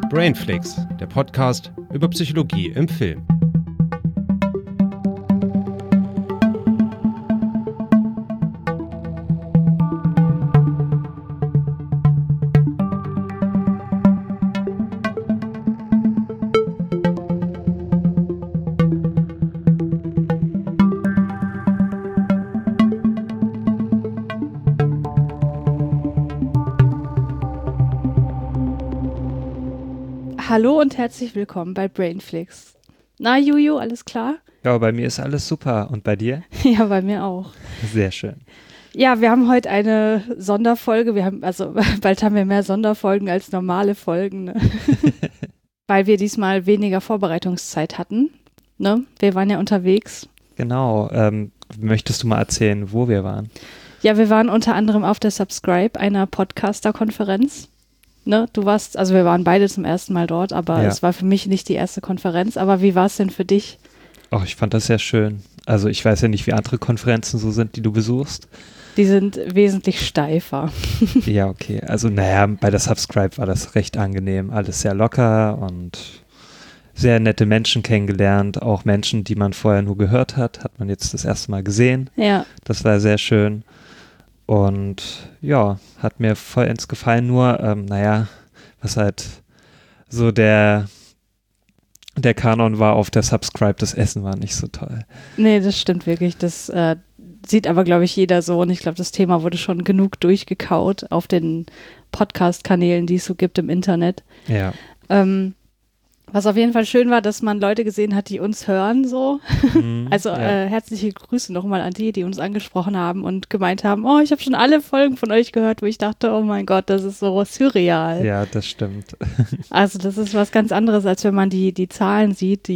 Brainflix, der Podcast über Psychologie im Film. Hallo und herzlich willkommen bei Brainflix. Na Juju, alles klar? Ja, bei mir ist alles super. Und bei dir? Ja, bei mir auch. Sehr schön. Ja, wir haben heute eine Sonderfolge. Bald haben wir mehr Sonderfolgen als normale Folgen, ne? Weil wir diesmal weniger Vorbereitungszeit hatten. Ne? Wir waren ja unterwegs. Genau. Möchtest du mal erzählen, wo wir waren? Ja, wir waren unter anderem auf der Subscribe, einer Podcaster-Konferenz. Ne, wir waren beide zum ersten Mal dort, aber es war für mich nicht die erste Konferenz. Aber wie war es denn für dich? Oh, ich fand das sehr schön. Also ich weiß ja nicht, wie andere Konferenzen so sind, die du besuchst. Die sind wesentlich steifer. Ja, okay. Also bei der Subscribe war das recht angenehm. Alles sehr locker und sehr nette Menschen kennengelernt. Auch Menschen, die man vorher nur gehört hat man jetzt das erste Mal gesehen. Ja. Das war sehr schön. Und ja, hat mir vollends gefallen, nur, was halt so der Kanon war auf der Subscribe, das Essen war nicht so toll. Nee, das stimmt wirklich. Das sieht aber, glaube ich, jeder so. Und ich glaube, das Thema wurde schon genug durchgekaut auf den Podcast-Kanälen, die es so gibt im Internet. Ja. Was auf jeden Fall schön war, dass man Leute gesehen hat, die uns hören so. Herzliche Grüße nochmal an die uns angesprochen haben und gemeint haben, oh, ich habe schon alle Folgen von euch gehört, wo ich dachte, oh mein Gott, das ist so surreal. Ja, das stimmt. Also das ist was ganz anderes, als wenn man die Zahlen sieht,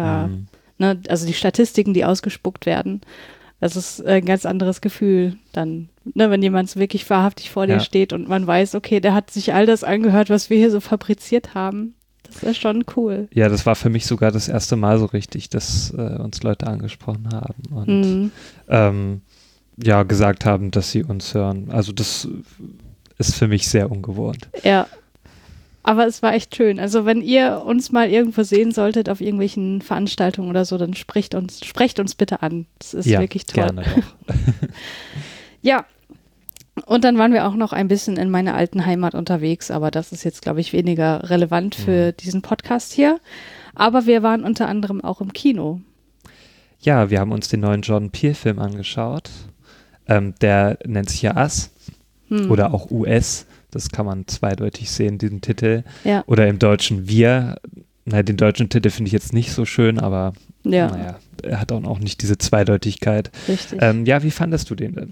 also die Statistiken, die ausgespuckt werden. Das ist ein ganz anderes Gefühl dann, wenn jemand wirklich wahrhaftig vor dir steht und man weiß, okay, der hat sich all das angehört, was wir hier so fabriziert haben. Das ist schon cool. Ja, das war für mich sogar das erste Mal so richtig, dass uns Leute angesprochen haben und gesagt haben, dass sie uns hören. Also das ist für mich sehr ungewohnt. Ja, aber es war echt schön. Also wenn ihr uns mal irgendwo sehen solltet auf irgendwelchen Veranstaltungen oder so, dann sprecht uns bitte an. Das ist wirklich toll. Gerne doch. Ja. Und dann waren wir auch noch ein bisschen in meiner alten Heimat unterwegs, aber das ist jetzt, glaube ich, weniger relevant für diesen Podcast hier. Aber wir waren unter anderem auch im Kino. Ja, wir haben uns den neuen Jordan Peele-Film angeschaut. Der nennt sich ja Us oder auch US. Das kann man zweideutig sehen, diesen Titel. Ja. Oder im Deutschen Wir. Den deutschen Titel finde ich jetzt nicht so schön, aber er hat auch nicht diese Zweideutigkeit. Richtig. Wie fandest du den denn?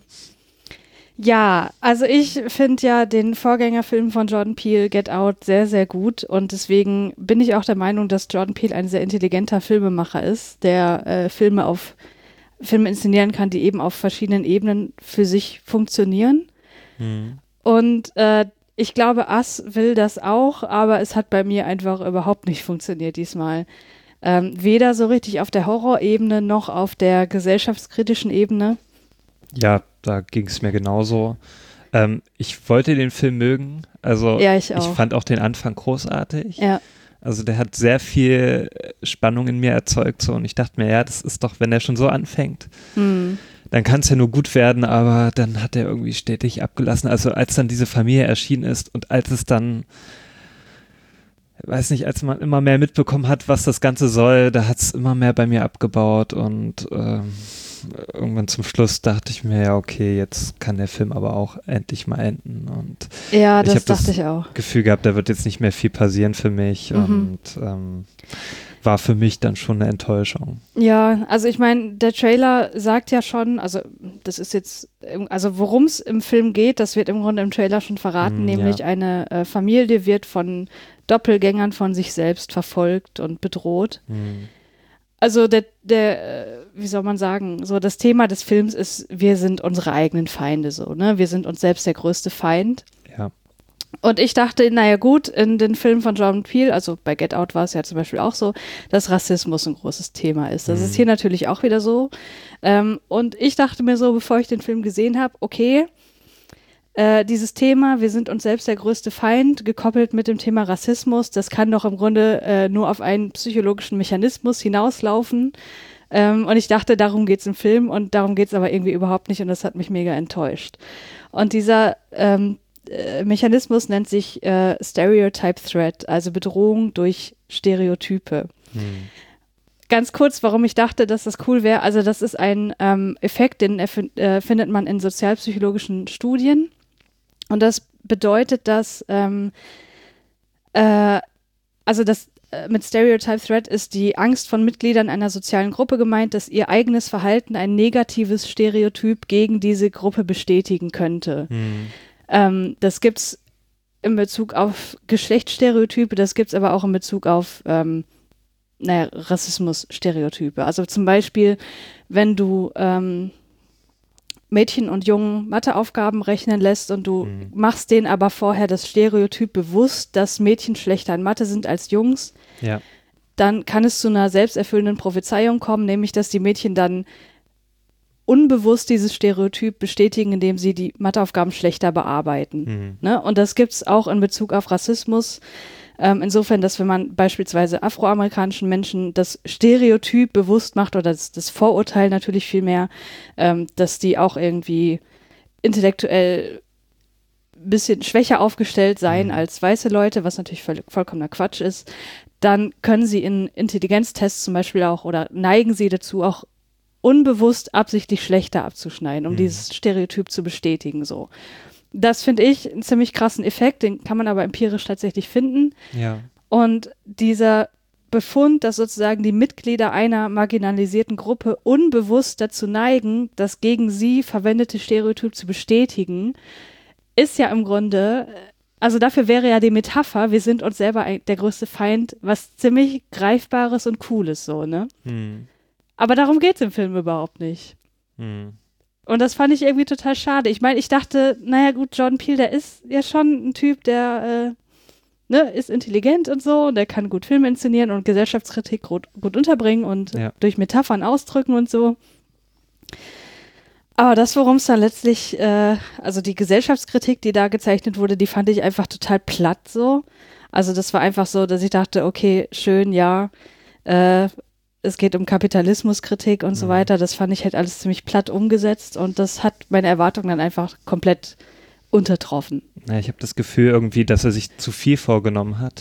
Ja, also ich finde ja den Vorgängerfilm von Jordan Peele, Get Out, sehr, sehr gut und deswegen bin ich auch der Meinung, dass Jordan Peele ein sehr intelligenter Filmemacher ist, der Filme inszenieren kann, die eben auf verschiedenen Ebenen für sich funktionieren. Und ich glaube, Us will das auch, aber es hat bei mir einfach überhaupt nicht funktioniert diesmal. Weder so richtig auf der Horrorebene noch auf der gesellschaftskritischen Ebene. Ja, da ging es mir genauso. Ich wollte den Film mögen. Also ich fand auch den Anfang großartig. Ja. Also der hat sehr viel Spannung in mir erzeugt. So. Und ich dachte mir, das ist doch, wenn er schon so anfängt, dann kann es ja nur gut werden. Aber dann hat er irgendwie stetig abgelassen. Also als dann diese Familie erschienen ist und als es dann, weiß nicht, als man immer mehr mitbekommen hat, was das Ganze soll, da hat es immer mehr bei mir abgebaut und irgendwann zum Schluss dachte ich mir, okay, jetzt kann der Film aber auch endlich mal enden. Und ja, das dachte ich auch. Gefühl gehabt, da wird jetzt nicht mehr viel passieren für mich und war für mich dann schon eine Enttäuschung. Ja, also ich meine, der Trailer sagt ja schon, also das ist jetzt, also worum es im Film geht, das wird im Grunde im Trailer schon verraten, nämlich eine Familie wird von Doppelgängern von sich selbst verfolgt und bedroht. Also wie soll man sagen, so das Thema des Films ist, wir sind unsere eigenen Feinde so, ne? Wir sind uns selbst der größte Feind. Ja. Und ich dachte, naja gut, in den Filmen von Jordan Peele, also bei Get Out war es ja zum Beispiel auch so, dass Rassismus ein großes Thema ist. Das ist hier natürlich auch wieder so. Und ich dachte mir so, bevor ich den Film gesehen habe, okay, dieses Thema, wir sind uns selbst der größte Feind, gekoppelt mit dem Thema Rassismus, das kann doch im Grunde nur auf einen psychologischen Mechanismus hinauslaufen. Und ich dachte, darum geht's im Film und darum geht's aber irgendwie überhaupt nicht und das hat mich mega enttäuscht. Und dieser Mechanismus nennt sich Stereotype Threat, also Bedrohung durch Stereotype. Ganz kurz, warum ich dachte, dass das cool wäre. Also das ist ein Effekt, den findet man in sozialpsychologischen Studien. Und das bedeutet, dass mit Stereotype Threat ist die Angst von Mitgliedern einer sozialen Gruppe gemeint, dass ihr eigenes Verhalten ein negatives Stereotyp gegen diese Gruppe bestätigen könnte. Das gibt's in Bezug auf Geschlechtsstereotype, das gibt's aber auch in Bezug auf Rassismus-Stereotype. Also zum Beispiel, wenn du Mädchen und Jungen Matheaufgaben rechnen lässt und du machst denen aber vorher das Stereotyp bewusst, dass Mädchen schlechter in Mathe sind als Jungs, dann kann es zu einer selbsterfüllenden Prophezeiung kommen, nämlich dass die Mädchen dann unbewusst dieses Stereotyp bestätigen, indem sie die Matheaufgaben schlechter bearbeiten. Ne? Und das gibt es auch in Bezug auf Rassismus. Insofern, dass wenn man beispielsweise afroamerikanischen Menschen das Stereotyp bewusst macht oder das Vorurteil natürlich viel mehr, dass die auch irgendwie intellektuell ein bisschen schwächer aufgestellt seien als weiße Leute, was natürlich vollkommener Quatsch ist, dann können sie in Intelligenztests zum Beispiel auch oder neigen sie dazu, auch unbewusst absichtlich schlechter abzuschneiden, um dieses Stereotyp zu bestätigen, so. Das finde ich einen ziemlich krassen Effekt, den kann man aber empirisch tatsächlich finden. Ja. Und dieser Befund, dass sozusagen die Mitglieder einer marginalisierten Gruppe unbewusst dazu neigen, das gegen sie verwendete Stereotyp zu bestätigen, ist ja im Grunde, also dafür wäre ja die Metapher, wir sind uns selber der größte Feind, was ziemlich Greifbares und Cooles so, ne? Aber darum geht es im Film überhaupt nicht. Und das fand ich irgendwie total schade. Ich meine, ich dachte, naja gut, Jordan Peele, der ist ja schon ein Typ, der ist intelligent und so, und der kann gut Filme inszenieren und Gesellschaftskritik gut unterbringen und durch Metaphern ausdrücken und so. Aber das, worum es dann letztlich, also die Gesellschaftskritik, die da gezeichnet wurde, die fand ich einfach total platt so. Also das war einfach so, dass ich dachte, okay, schön, ja, es geht um Kapitalismuskritik und so weiter. Das fand ich halt alles ziemlich platt umgesetzt und das hat meine Erwartungen dann einfach komplett untertroffen. Ja, ich habe das Gefühl irgendwie, dass er sich zu viel vorgenommen hat.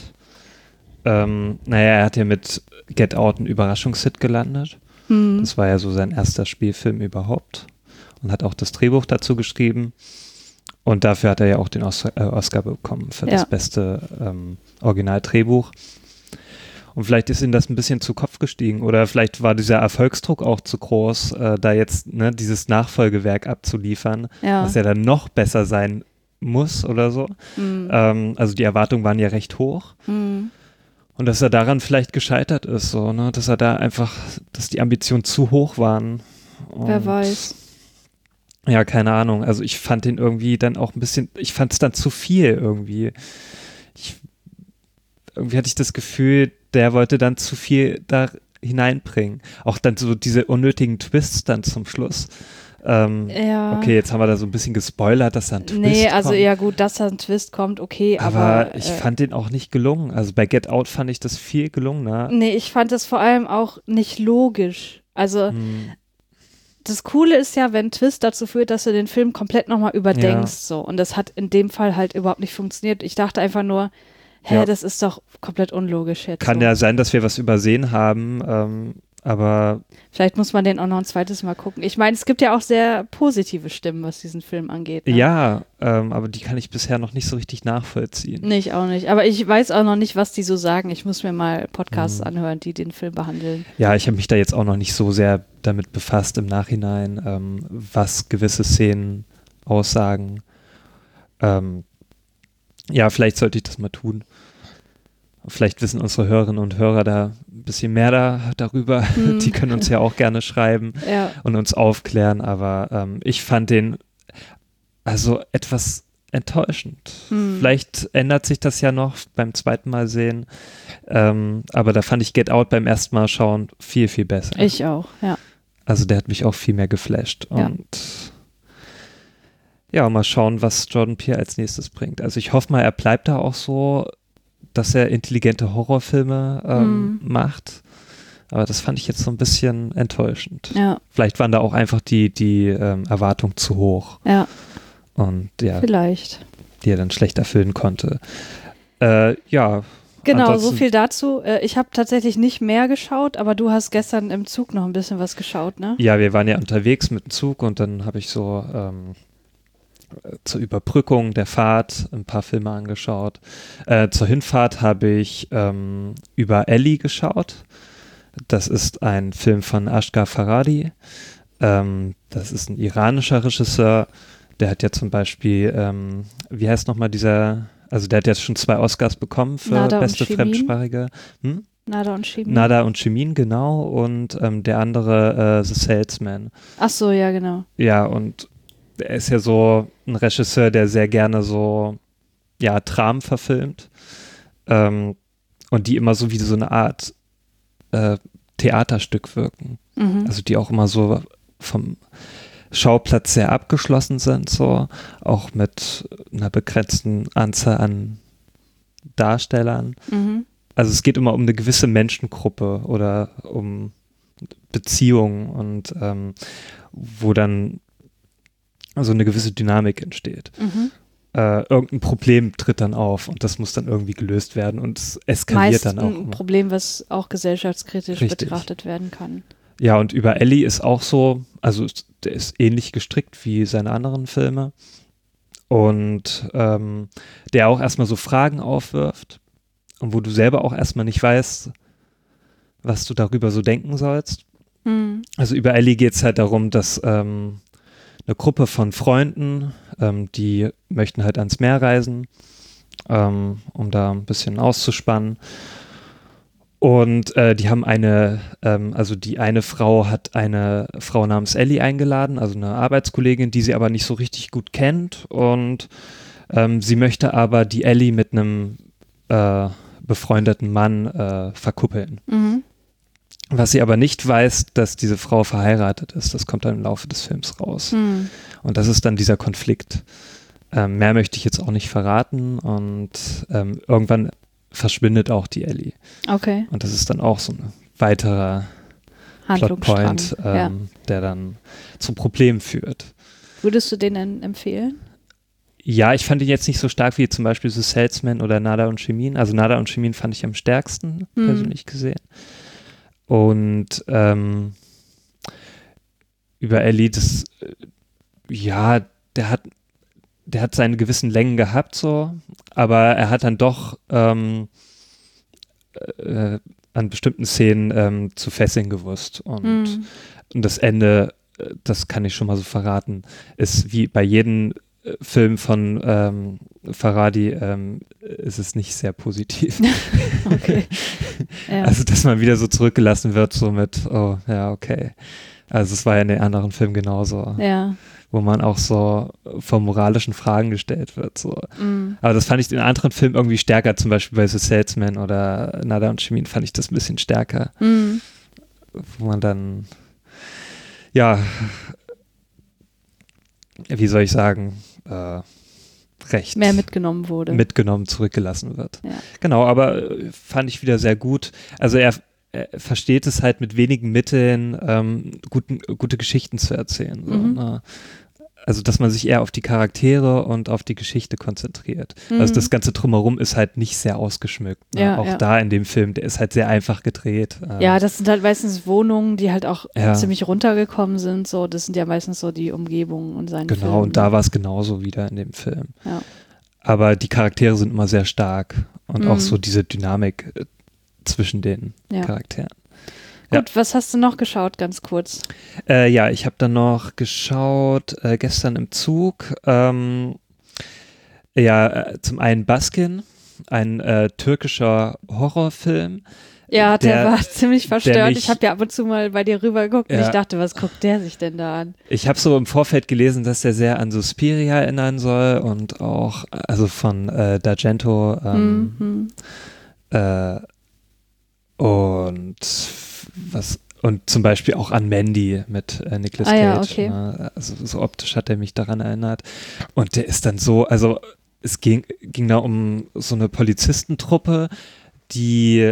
Er hat ja mit Get Out einen Überraschungshit gelandet. Das war ja so sein erster Spielfilm überhaupt und hat auch das Drehbuch dazu geschrieben. Und dafür hat er ja auch den Oscar bekommen für das beste Originaldrehbuch. Und vielleicht ist ihm das ein bisschen zu Kopf gestiegen oder vielleicht war dieser Erfolgsdruck auch zu groß, da jetzt dieses Nachfolgewerk abzuliefern, was ja dann noch besser sein muss oder so. Also die Erwartungen waren ja recht hoch. Und dass er daran vielleicht gescheitert ist, so, ne? Dass er da einfach, dass die Ambitionen zu hoch waren. Und wer weiß. Ja, keine Ahnung. Also ich fand den irgendwie dann auch ein bisschen, ich fand es dann zu viel irgendwie. Irgendwie hatte ich das Gefühl, der wollte dann zu viel da hineinbringen. Auch dann so diese unnötigen Twists dann zum Schluss. Okay, jetzt haben wir da so ein bisschen gespoilert, dass da ein Twist kommt. Nee, also ja gut, dass da ein Twist kommt, okay, aber ich fand den auch nicht gelungen. Also bei Get Out fand ich das viel gelungener. Nee, ich fand das vor allem auch nicht logisch. Also das Coole ist ja, wenn ein Twist dazu führt, dass du den Film komplett nochmal überdenkst. So. Und das hat in dem Fall halt überhaupt nicht funktioniert. Ich dachte einfach nur, das ist doch komplett unlogisch jetzt. Kann ja sein, dass wir was übersehen haben, aber vielleicht muss man den auch noch ein zweites Mal gucken. Ich meine, es gibt ja auch sehr positive Stimmen, was diesen Film angeht. Ne? Ja, aber die kann ich bisher noch nicht so richtig nachvollziehen. Nee, ich auch nicht. Aber ich weiß auch noch nicht, was die so sagen. Ich muss mir mal Podcasts anhören, die den Film behandeln. Ja, ich habe mich da jetzt auch noch nicht so sehr damit befasst im Nachhinein, was gewisse Szenen aussagen. Ja, vielleicht sollte ich das mal tun. Vielleicht wissen unsere Hörerinnen und Hörer da ein bisschen mehr darüber. Die können uns ja auch gerne schreiben und uns aufklären. Aber ich fand den also etwas enttäuschend. Vielleicht ändert sich das ja noch beim zweiten Mal sehen. Aber da fand ich Get Out beim ersten Mal schauen viel, viel besser. Ich auch, ja. Also der hat mich auch viel mehr geflasht. Und ja, mal schauen, was Jordan Peele als nächstes bringt. Also ich hoffe mal, er bleibt da auch so, dass er intelligente Horrorfilme macht. Aber das fand ich jetzt so ein bisschen enttäuschend. Ja. Vielleicht waren da auch einfach die Erwartungen zu hoch. Ja. Und ja, vielleicht. Die er dann schlecht erfüllen konnte. Ja. Genau, so viel dazu. Ich habe tatsächlich nicht mehr geschaut, aber du hast gestern im Zug noch ein bisschen was geschaut, ne? Ja, wir waren ja unterwegs mit dem Zug und dann habe ich so zur Überbrückung der Fahrt ein paar Filme angeschaut. Zur Hinfahrt habe ich über Ellie geschaut. Das ist ein Film von Asghar Farhadi. Das ist ein iranischer Regisseur. Der hat ja zum Beispiel, wie heißt nochmal dieser, also der hat jetzt schon 2 Oscars bekommen für Nada beste Fremdsprachige. Nada und Shimin. Nada und Shimin, genau. Und der andere The Salesman. Ach so, ja, genau. Ja, und er ist ja so ein Regisseur, der sehr gerne so, ja, Dramen verfilmt. Und die immer so wie so eine Art Theaterstück wirken. Also die auch immer so vom Schauplatz sehr abgeschlossen sind, so auch mit einer begrenzten Anzahl an Darstellern. Also es geht immer um eine gewisse Menschengruppe oder um Beziehungen und wo dann so eine gewisse Dynamik entsteht. Irgendein Problem tritt dann auf und das muss dann irgendwie gelöst werden und es eskaliert dann auch. Meist ein Problem, was auch gesellschaftskritisch betrachtet werden kann. Ja, und über Ellie ist auch so, also der ist ähnlich gestrickt wie seine anderen Filme und der auch erstmal so Fragen aufwirft und wo du selber auch erstmal nicht weißt, was du darüber so denken sollst. Also über Ellie geht es halt darum, dass eine Gruppe von Freunden, die möchten halt ans Meer reisen, um da ein bisschen auszuspannen. Und die haben also die eine Frau hat eine Frau namens Ellie eingeladen, also eine Arbeitskollegin, die sie aber nicht so richtig gut kennt. Und sie möchte aber die Ellie mit einem befreundeten Mann verkuppeln. Was sie aber nicht weiß, dass diese Frau verheiratet ist. Das kommt dann im Laufe des Films raus. Und das ist dann dieser Konflikt. Mehr möchte ich jetzt auch nicht verraten. Und irgendwann verschwindet auch die Ellie. Okay. Und das ist dann auch so ein weiterer Plotpoint, der dann zum Problem führt. Würdest du den denn empfehlen? Ja, ich fand ihn jetzt nicht so stark wie zum Beispiel The Salesman oder Nada und Shimin. Also Nada und Shimin fand ich am stärksten, persönlich gesehen. Und über Ellie, das, ja, der hat seine gewissen Längen gehabt, so, aber er hat dann doch an bestimmten Szenen zu fesseln gewusst. Und das Ende, das kann ich schon mal so verraten, ist wie bei jedem Film von Farhadi ist es nicht sehr positiv. Okay. Ja. Also, dass man wieder so zurückgelassen wird, so mit, oh, ja, okay. Also, es war ja in den anderen Filmen genauso. Ja. Wo man auch so vor moralischen Fragen gestellt wird. So. Aber das fand ich in anderen Filmen irgendwie stärker, zum Beispiel bei The Salesman oder Nada und Shimin fand ich das ein bisschen stärker. Wo man dann, ja, wie soll ich sagen, recht mehr mitgenommen wurde. Mitgenommen, zurückgelassen wird. Ja. Genau, aber fand ich wieder sehr gut. Also er versteht es halt mit wenigen Mitteln, gute Geschichten zu erzählen. So, ne? Also, dass man sich eher auf die Charaktere und auf die Geschichte konzentriert. Also das Ganze drumherum ist halt nicht sehr ausgeschmückt. Ne? Ja, auch da in dem Film, der ist halt sehr einfach gedreht. Ja, das sind halt meistens Wohnungen, die halt auch ziemlich runtergekommen sind. So, das sind ja meistens so die Umgebungen und seine Genau, Filme. und da war es genauso wieder in dem Film. Ja. Aber die Charaktere sind immer sehr stark und auch so diese Dynamik zwischen den Charakteren. Gut, was hast du noch geschaut, ganz kurz? Ja, ich habe dann noch geschaut, gestern im Zug, zum einen Baskin, ein türkischer Horrorfilm. Ja, der war ziemlich verstört. Ich habe ja ab und zu mal bei dir rüber geguckt und ich dachte, was guckt der sich denn da an? Ich habe so im Vorfeld gelesen, dass der sehr an Suspiria erinnern soll und auch, also von D'Argento und was, Und zum Beispiel auch an Mandy mit Nicolas Cage. Ja, okay. Ne? Also so optisch hat er mich daran erinnert. Und der ist dann so, also es ging da um so eine Polizistentruppe, die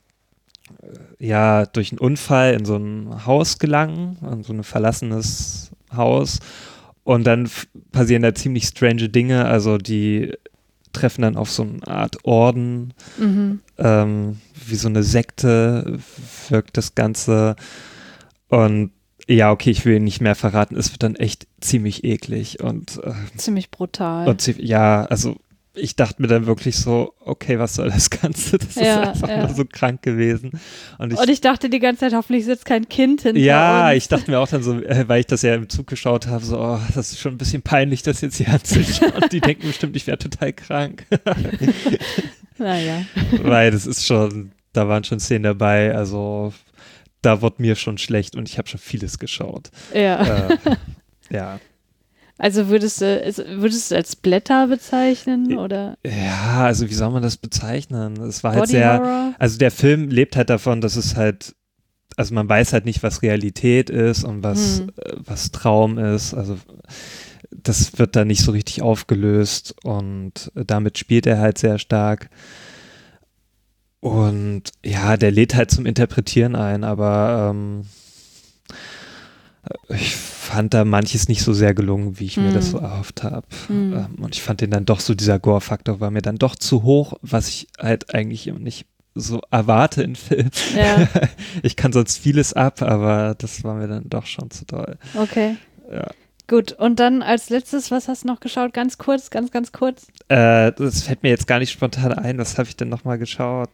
ja durch einen Unfall in so ein Haus gelangen, in so ein verlassenes Haus. Und dann passieren da ziemlich strange Dinge. Also die treffen dann auf so eine Art Orden, wie so eine Sekte wirkt das Ganze. Und ja, okay, ich will nicht mehr verraten. Es wird dann echt ziemlich eklig und ziemlich brutal. Und ja, also ich dachte mir dann wirklich so, okay, was soll das Ganze? Das ist einfach nur so krank gewesen. Und ich dachte die ganze Zeit, hoffentlich sitzt kein Kind hinter uns. Ja, ich dachte mir auch dann so, weil ich das ja im Zug geschaut habe, so, oh, das ist schon ein bisschen peinlich, das jetzt hier anzuschauen. Die denken bestimmt, ich wäre total krank. Naja. Weil das ist schon, da waren schon Szenen dabei, also da wurde mir schon schlecht und ich habe schon vieles geschaut. Ja. Ja. Also würdest du es als Blätter bezeichnen, oder? Ja, also wie soll man das bezeichnen? Es war halt sehr, also der Film lebt halt davon, dass es halt, also man weiß halt nicht, was Realität ist und was Traum ist, also das wird da nicht so richtig aufgelöst und damit spielt er halt sehr stark. Und ja, der lädt halt zum Interpretieren ein, aber ich fand da manches nicht so sehr gelungen, wie ich mir das so erhofft habe. Und ich fand den dann doch so, dieser Gore-Faktor war mir dann doch zu hoch, was ich halt eigentlich nicht so erwarte in Filmen. Ja. Ich kann sonst vieles ab, aber das war mir dann doch schon zu doll. Okay. Ja. Gut, und dann als letztes, was hast du noch geschaut? Ganz kurz, ganz kurz. Das fällt mir jetzt gar nicht spontan ein. Was habe ich denn nochmal geschaut?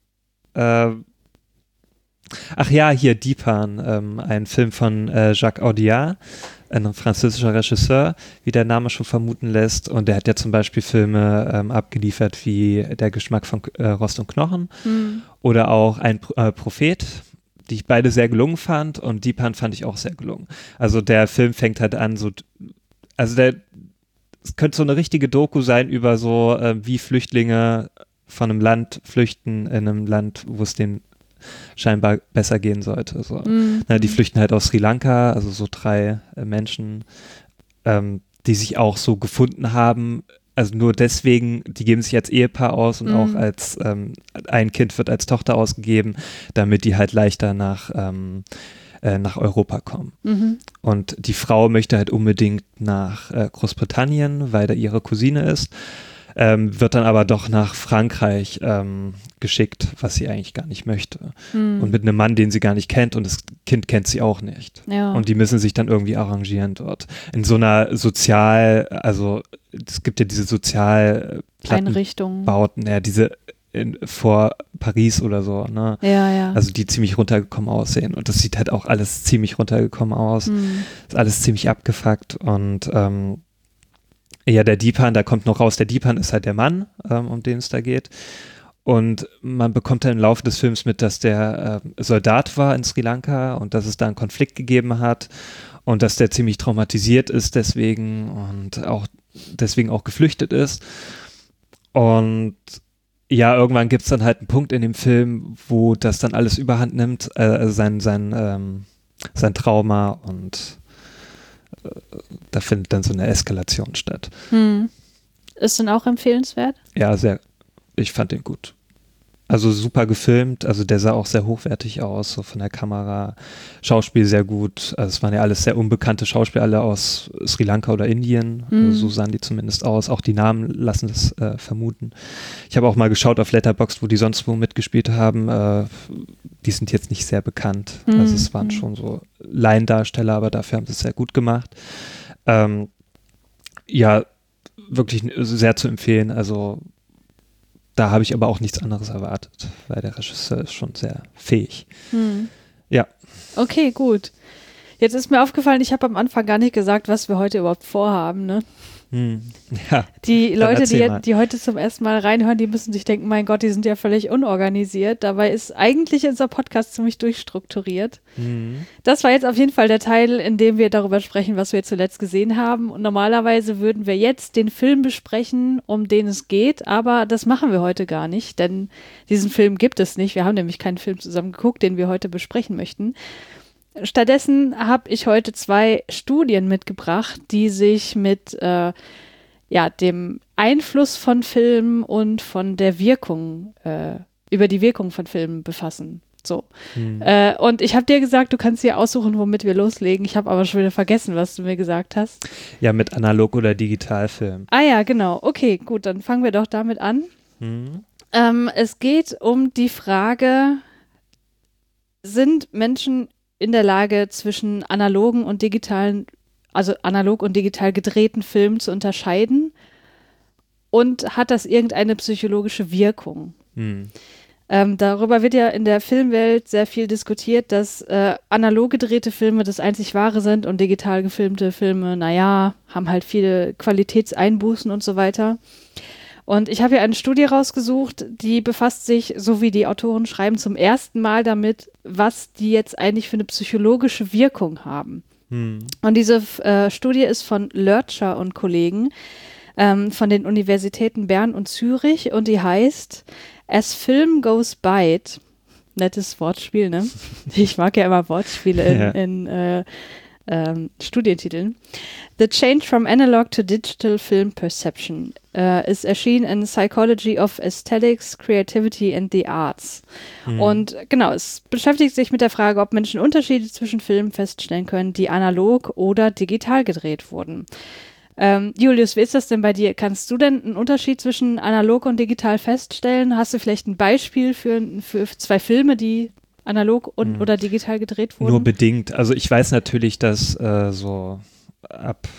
Ach ja, hier Dipan, ein Film von Jacques Audiard, ein französischer Regisseur, wie der Name schon vermuten lässt. Und der hat ja zum Beispiel Filme abgeliefert wie Der Geschmack von Rost und Knochen oder auch Ein Prophet, die ich beide sehr gelungen fand. Und Dipan fand ich auch sehr gelungen. Also der Film fängt halt an, so, also es könnte so eine richtige Doku sein über so, wie Flüchtlinge von einem Land flüchten in einem Land, wo es denen scheinbar besser gehen sollte. So. Die flüchten halt aus Sri Lanka, also so 3 Menschen, die sich auch so gefunden haben, also nur deswegen, die geben sich als Ehepaar aus und auch als ein Kind wird als Tochter ausgegeben, damit die halt leichter nach Europa kommen. Und die Frau möchte halt unbedingt nach Großbritannien, weil da ihre Cousine ist, wird dann aber doch nach Frankreich geschickt, was sie eigentlich gar nicht möchte. Und mit einem Mann, den sie gar nicht kennt und das Kind kennt sie auch nicht. Ja. Und die müssen sich dann irgendwie arrangieren dort. In so einer also es gibt ja diese Sozialplattenbauten, ja, diese vor Paris oder so, ne? Ja. Also die ziemlich runtergekommen aussehen. Und das sieht halt auch alles ziemlich runtergekommen aus. Ist alles ziemlich abgefuckt und ja, der Dipan, da kommt noch raus, der Dipan ist halt der Mann, um den es da geht. Und man bekommt dann im Laufe des Films mit, dass der Soldat war in Sri Lanka und dass es da einen Konflikt gegeben hat und dass der ziemlich traumatisiert ist deswegen und auch deswegen auch geflüchtet ist. Und ja, irgendwann gibt es dann halt einen Punkt in dem Film, wo das dann alles überhand nimmt, sein Trauma und da findet dann so eine Eskalation statt. Ist denn auch empfehlenswert? Ja, ich fand den gut. Also super gefilmt, also der sah auch sehr hochwertig aus, so von der Kamera, Schauspiel sehr gut, also es waren ja alles sehr unbekannte Schauspieler, alle aus Sri Lanka oder Indien, also so sahen die zumindest aus, auch die Namen lassen das vermuten. Ich habe auch mal geschaut auf Letterboxd, wo die sonst wo mitgespielt haben, die sind jetzt nicht sehr bekannt, also es waren schon so Laiendarsteller, aber dafür haben sie es sehr gut gemacht. Ja, wirklich sehr zu empfehlen, also da habe ich aber auch nichts anderes erwartet, weil der Regisseur ist schon sehr fähig. Ja. Okay, gut. Jetzt ist mir aufgefallen, ich habe am Anfang gar nicht gesagt, was wir heute überhaupt vorhaben, ne? Ja, die Leute, die heute zum ersten Mal reinhören, die müssen sich denken, mein Gott, die sind ja völlig unorganisiert. Dabei ist eigentlich unser Podcast ziemlich durchstrukturiert. Das war jetzt auf jeden Fall der Teil, in dem wir darüber sprechen, was wir zuletzt gesehen haben. Und normalerweise würden wir jetzt den Film besprechen, um den es geht, aber das machen wir heute gar nicht, denn diesen Film gibt es nicht. Wir haben nämlich keinen Film zusammen geguckt, den wir heute besprechen möchten. Stattdessen habe ich heute 2 Studien mitgebracht, die sich mit dem Einfluss von Filmen und von der Wirkung, über die Wirkung von Filmen befassen. So. Und ich habe dir gesagt, du kannst dir aussuchen, womit wir loslegen. Ich habe aber schon wieder vergessen, was du mir gesagt hast. Ja, mit Analog- oder Digitalfilm. Ah ja, genau. Okay, gut, dann fangen wir doch damit an. Es geht um die Frage, sind Menschen in der Lage, zwischen analogen und digitalen, also analog und digital gedrehten Filmen zu unterscheiden? Und hat das irgendeine psychologische Wirkung? Darüber wird ja in der Filmwelt sehr viel diskutiert, dass analog gedrehte Filme das einzig Wahre sind und digital gefilmte Filme, haben halt viele Qualitätseinbußen und so weiter. Und ich habe hier eine Studie rausgesucht, die befasst sich, so wie die Autoren schreiben, zum ersten Mal damit, was die jetzt eigentlich für eine psychologische Wirkung haben. Und diese Studie ist von Lörtscher und Kollegen von den Universitäten Bern und Zürich und die heißt As Film Goes By. Nettes Wortspiel, ne? Ich mag ja immer Wortspiele in Studientiteln. The Change from Analog to Digital Film Perception ist erschienen in Psychology of Aesthetics, Creativity and the Arts. Und genau, es beschäftigt sich mit der Frage, ob Menschen Unterschiede zwischen Filmen feststellen können, die analog oder digital gedreht wurden. Julius, wie ist das denn bei dir? Kannst du denn einen Unterschied zwischen analog und digital feststellen? Hast du vielleicht ein Beispiel für 2 Filme, die analog oder digital gedreht wurden? Nur bedingt. Also ich weiß natürlich, dass so ab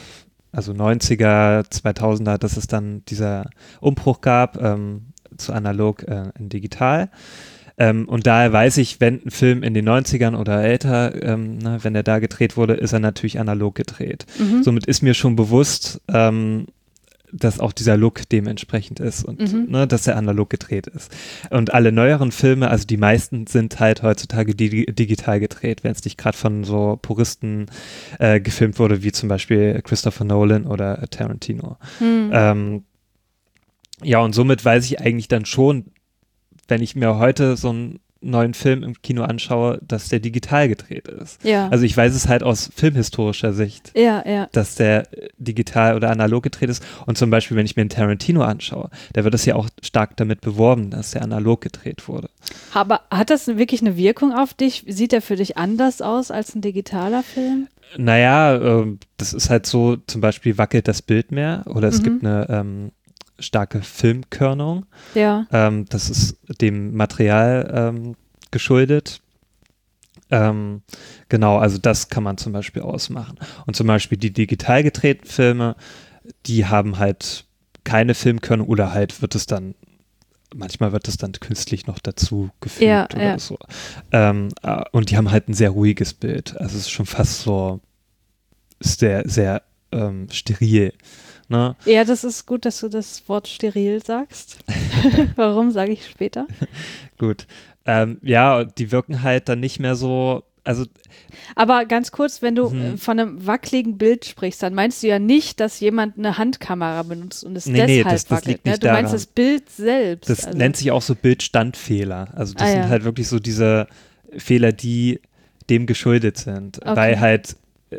90er, 2000er, dass es dann dieser Umbruch gab zu analog in digital. Und daher weiß ich, wenn ein Film in den 90ern oder älter, wenn er da gedreht wurde, ist er natürlich analog gedreht. Somit ist mir schon bewusst, dass auch dieser Look dementsprechend ist und dass er analog gedreht ist. Und alle neueren Filme, also die meisten sind halt heutzutage digital gedreht, wenn es nicht gerade von so Puristen gefilmt wurde, wie zum Beispiel Christopher Nolan oder Tarantino. Ja, und somit weiß ich eigentlich dann schon, wenn ich mir heute so einen neuen Film im Kino anschaue, dass der digital gedreht ist. Ja. Also ich weiß es halt aus filmhistorischer Sicht, dass der digital oder analog gedreht ist. Und zum Beispiel, wenn ich mir einen Tarantino anschaue, da wird es ja auch stark damit beworben, dass der analog gedreht wurde. Aber hat das wirklich eine Wirkung auf dich? Sieht der für dich anders aus als ein digitaler Film? Naja, das ist halt so, zum Beispiel wackelt das Bild mehr oder es gibt eine starke Filmkörnung. Ja. Das ist dem Material geschuldet. Genau, also das kann man zum Beispiel ausmachen. Und zum Beispiel die digital gedrehten Filme, die haben halt keine Filmkörnung oder halt manchmal wird es dann künstlich noch dazu gefügt oder so. Und die haben halt ein sehr ruhiges Bild. Also es ist schon fast so sehr, sehr steril. Ne? Ja, das ist gut, dass du das Wort steril sagst. Warum, sage ich später. Gut. Ja, die wirken halt dann nicht mehr so, also. Aber ganz kurz, wenn du von einem wackeligen Bild sprichst, dann meinst du ja nicht, dass jemand eine Handkamera benutzt und es deshalb das wackelt. Liegt nicht Du meinst das Bild selbst. Das nennt sich auch so Bildstandfehler. Also das sind halt wirklich so diese Fehler, die dem geschuldet sind. Okay. Weil halt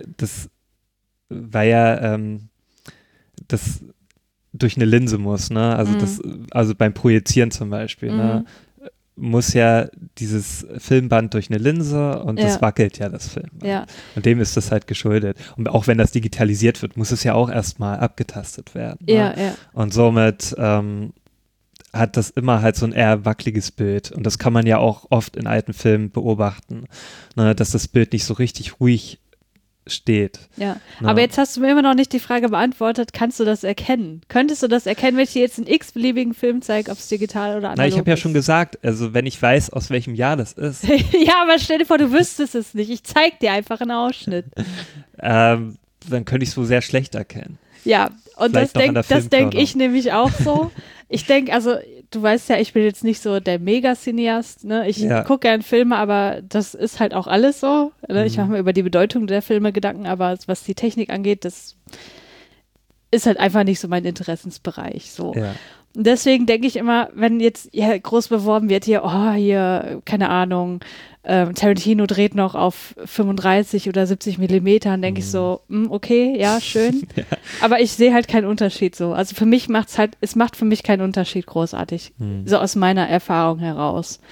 das durch eine Linse muss, ne? Also beim Projizieren zum Beispiel, ne? Muss ja dieses Filmband durch eine Linse und das wackelt ja das Filmband. Ja. Und dem ist das halt geschuldet. Und auch wenn das digitalisiert wird, muss es ja auch erstmal abgetastet werden. Ne? Ja. Und somit hat das immer halt so ein eher wackeliges Bild. Und das kann man ja auch oft in alten Filmen beobachten, ne? Dass das Bild nicht so richtig ruhig steht. Ja, aber jetzt hast du mir immer noch nicht die Frage beantwortet, kannst du das erkennen? Könntest du das erkennen, wenn ich dir jetzt einen x-beliebigen Film zeige, ob es digital oder analog ist? Na, ich habe ja schon gesagt, also wenn ich weiß, aus welchem Jahr das ist. Ja, aber stell dir vor, du wüsstest es nicht. Ich zeig dir einfach einen Ausschnitt. Dann könnte ich es so sehr schlecht erkennen. Ja, Und das denke ich nämlich auch so. Ich denke, also du weißt ja, ich bin jetzt nicht so der Mega-Cineast, ne? Ich gucke gern Filme, aber das ist halt auch alles so. Ne? Ich mache mir über die Bedeutung der Filme Gedanken, aber was die Technik angeht, das ist halt einfach nicht so mein Interessensbereich. So. Ja. Und deswegen denke ich immer, wenn jetzt groß beworben wird, hier, keine Ahnung, Tarantino dreht noch auf 35 oder 70 Millimetern, denke ich so, okay, ja, schön. Ja. Aber ich sehe halt keinen Unterschied so. Also für mich es macht für mich keinen Unterschied großartig. So aus meiner Erfahrung heraus.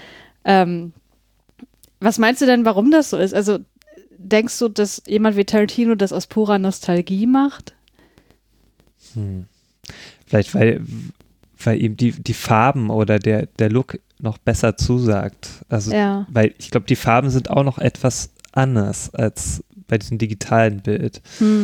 Was meinst du denn, warum das so ist? Also denkst du, dass jemand wie Tarantino das aus purer Nostalgie macht? Vielleicht, weil ihm die Farben oder der Look noch besser zusagt. Also, weil ich glaube, die Farben sind auch noch etwas anders als bei diesem digitalen Bild.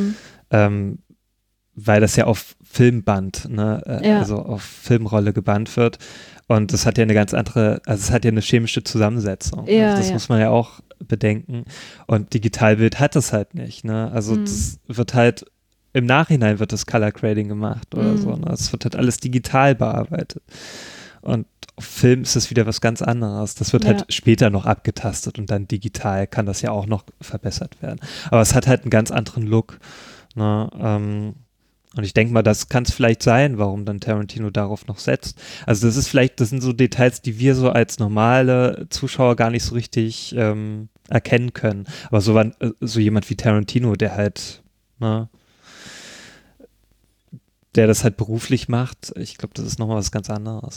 Weil das ja auf Filmband, ne, also auf Filmrolle gebannt wird. Und das hat ja eine ganz andere, also es hat ja eine chemische Zusammensetzung. Ja, also das muss man ja auch bedenken. Und Digitalbild hat das halt nicht, ne? Also das wird halt im Nachhinein wird das Color Grading gemacht oder so. Ne? Es wird halt alles digital bearbeitet. Und auf Film ist das wieder was ganz anderes. Das wird halt später noch abgetastet und dann digital kann das ja auch noch verbessert werden. Aber es hat halt einen ganz anderen Look. Ne? Und ich denke mal, das kann es vielleicht sein, warum dann Tarantino darauf noch setzt. Also das sind so Details, die wir so als normale Zuschauer gar nicht so richtig erkennen können. Aber so jemand wie Tarantino, der halt, ne, der das halt beruflich macht, ich glaube, das ist nochmal was ganz anderes.